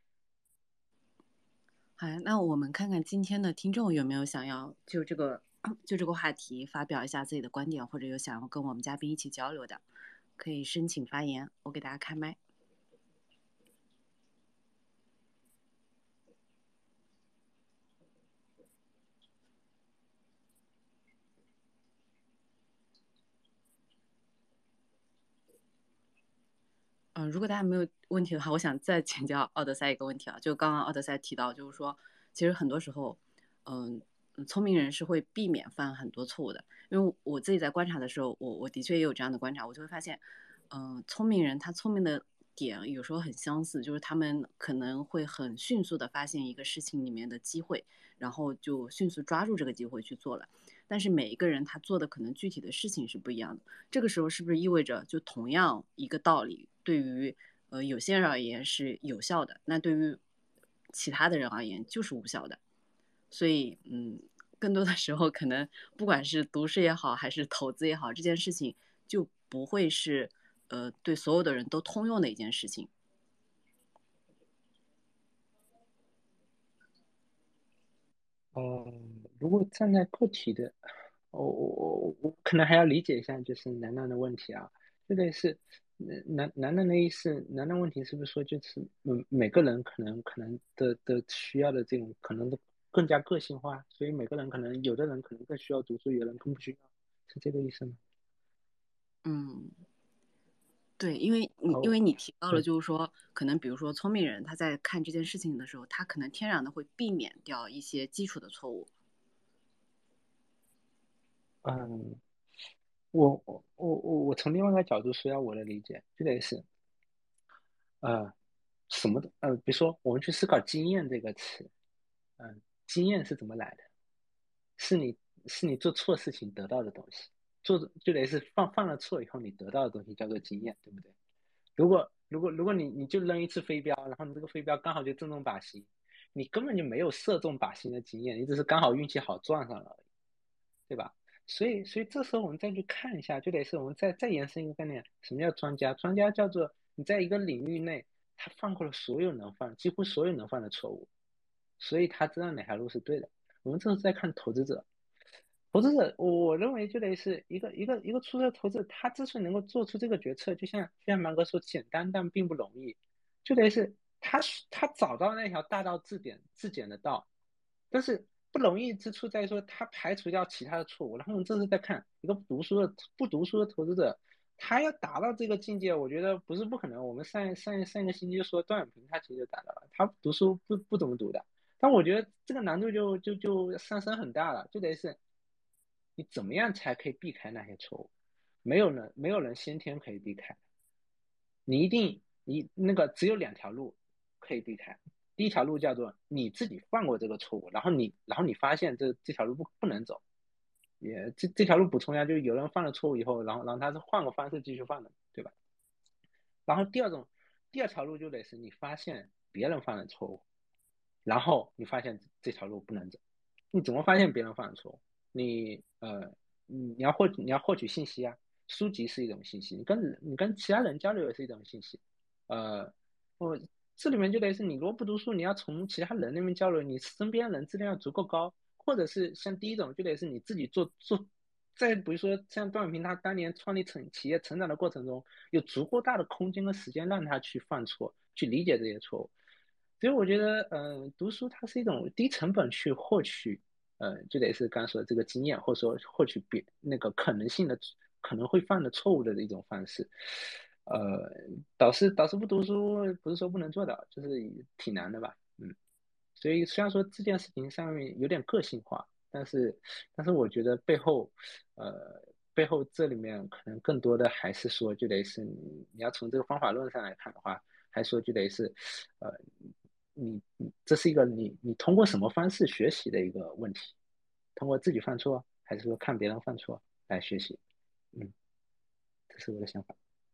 好，那我们看看今天的听众有没有想要就这个就这个话题发表一下自己的观点，或者有想要跟我们嘉宾一起交流的，可以申请发言，我给大家开麦。嗯、呃，如果大家没有问题的话，我想再请教奥德赛一个问题啊，就刚刚奥德赛提到，就是说，其实很多时候，嗯、呃，聪明人是会避免犯很多错误的。因为我自己在观察的时候，我我的确也有这样的观察，我就会发现，嗯、呃，聪明人他聪明的点有时候很相似，就是他们可能会很迅速的发现一个事情里面的机会，然后就迅速抓住这个机会去做了。但是每一个人他做的可能具体的事情是不一样的。这个时候是不是意味着，就同样一个道理，对于呃有些人而言是有效的，那对于其他的人而言就是无效的？所以，嗯，更多的时候可能不管是读书也好，还是投资也好，这件事情就不会是呃对所有的人都通用的一件事情。 嗯，如果站在个体的，我我我可能还要理解一下，就是楠楠的问题啊，就类似，楠楠楠的意思，楠楠问题是不是说就是，嗯，每个人可能可能的的需要的这种可能的更加个性化，所以每个人可能有的人可能更需要读书，有的人更不需要，是这个意思吗？ 嗯，对，因为你因哦， 为你提到了， 嗯就是说，可能比如说聪明人他在看这件事情的时候，他可能天然的会避免掉一些基础的错误。 嗯，我我我我我从另外一个角度说一下我的理解，就得是，呃，什么的，呃，比如说我们去思考经验这个词。嗯，经验是怎么来的？是你是你做错事情得到的东西，做就得是犯犯了错以后你得到的东西叫做经验，对不对？如果如果如果你你就扔一次飞镖，然后你这个飞镖刚好就正中靶心，你根本就没有射中靶心的经验，你只是刚好运气好撞上了而已，对吧？所以所以这时候我们再去看一下，就得是我们再再延伸一个概念，什么叫专家？专家叫做你在一个领域内，他犯过了所有能犯，几乎所有能犯的错误，所以他知道哪条路是对的。我们这是在看投资者， 投资者，我我认为就得是一个一个一个出色的投资者，他之所以能够做出这个决策，就像就像芒格说，简单但并不容易，就得是他他找到那条大道至简至简的道，但是不容易之处在于说他排除掉其他的错误。然后我们这次再看一个不读书的不读书的投资者，他要达到这个境界，我觉得不是不可能。我们上上上一个星期就说段永平他其实就达到了，他读书不不怎么读的，但我觉得这个难度就就就上升很大了，就得是。你怎么样才可以避开那些错误？没有人，没有人先天可以避开。你一定，你那个只有两条路可以避开。第一条路叫做你自己犯过这个错误，然后你，然后你发现这这条路不不能走，也这这条路补充一下，就是有人犯了错误以后，然后然后他是换个方式继续犯的，对吧？然后第二种，第二条路就得是你发现别人犯了错误，然后你发现这条路不能走。你怎么发现别人犯了错误？你呃，你要获你要获取信息啊，书籍是一种信息，你跟你跟其他人交流也是一种信息。呃，我这里面就得是你如果不读书，你要从其他人那边交流，你身边人质量要足够高，或者是像第一种就得是你自己做做。再比如说像段永平他当年创立成企业成长的过程中，有足够大的空间和时间让他去犯错，去理解这些错误。所以我觉得，嗯、呃，读书它是一种低成本去获取，呃，就得是刚才说的这个经验，或者说获取别那个可能性的可能会犯的错误的一种方式。呃，导师导师不读书不是说不能做到，就是挺难的吧，嗯。所以虽然说这件事情上面有点个性化，但是但是我觉得背后，呃，背后这里面可能更多的还是说，就得是你你要从这个方法论上来看的话，还说就得是，呃，你你这是一个你你通过什么方式学习的一个问题，通过自己犯错，还是说看别人犯错来学习？嗯，这是我的想法。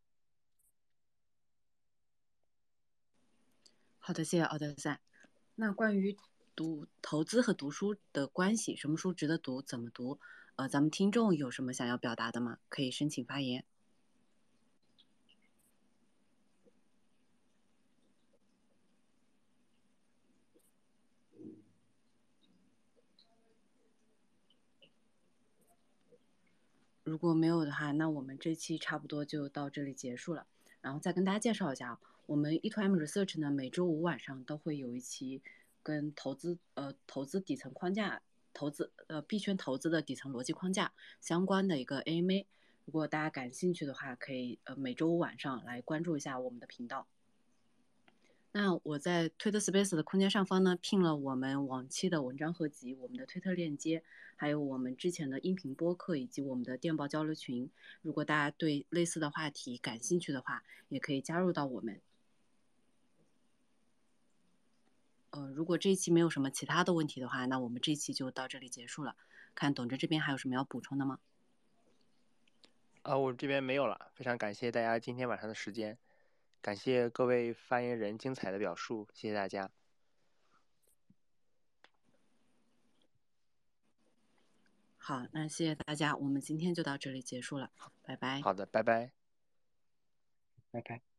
好的，谢谢奥德赛。那关于读投资和读书的关系，什么书值得读，怎么读？呃，咱们听众有什么想要表达的吗？可以申请发言。如果没有的话，那我们这期差不多就到这里结束了。然后再跟大家介绍一下，我们 E to M Research 呢，每周五晚上都会有一期跟投资呃投资底层框架、投资呃币圈投资的底层逻辑框架相关的一个 A M A。如果大家感兴趣的话，可以呃每周五晚上来关注一下我们的频道。那我在推特 Space 的空间上方呢，拼了我们往期的文章合集、我们的推特链接，还有我们之前的音频播客以及我们的电报交流群。如果大家对类似的话题感兴趣的话，也可以加入到我们。呃，如果这一期没有什么其他的问题的话，那我们这一期就到这里结束了。看董哲这边还有什么要补充的吗？ 啊，我这边没有了。非常感谢大家今天晚上的时间，感谢各位发言人精彩的表述，谢谢大家。 好，那谢谢大家，我们今天就到这里结束了，拜拜。 好的，拜拜。 拜拜。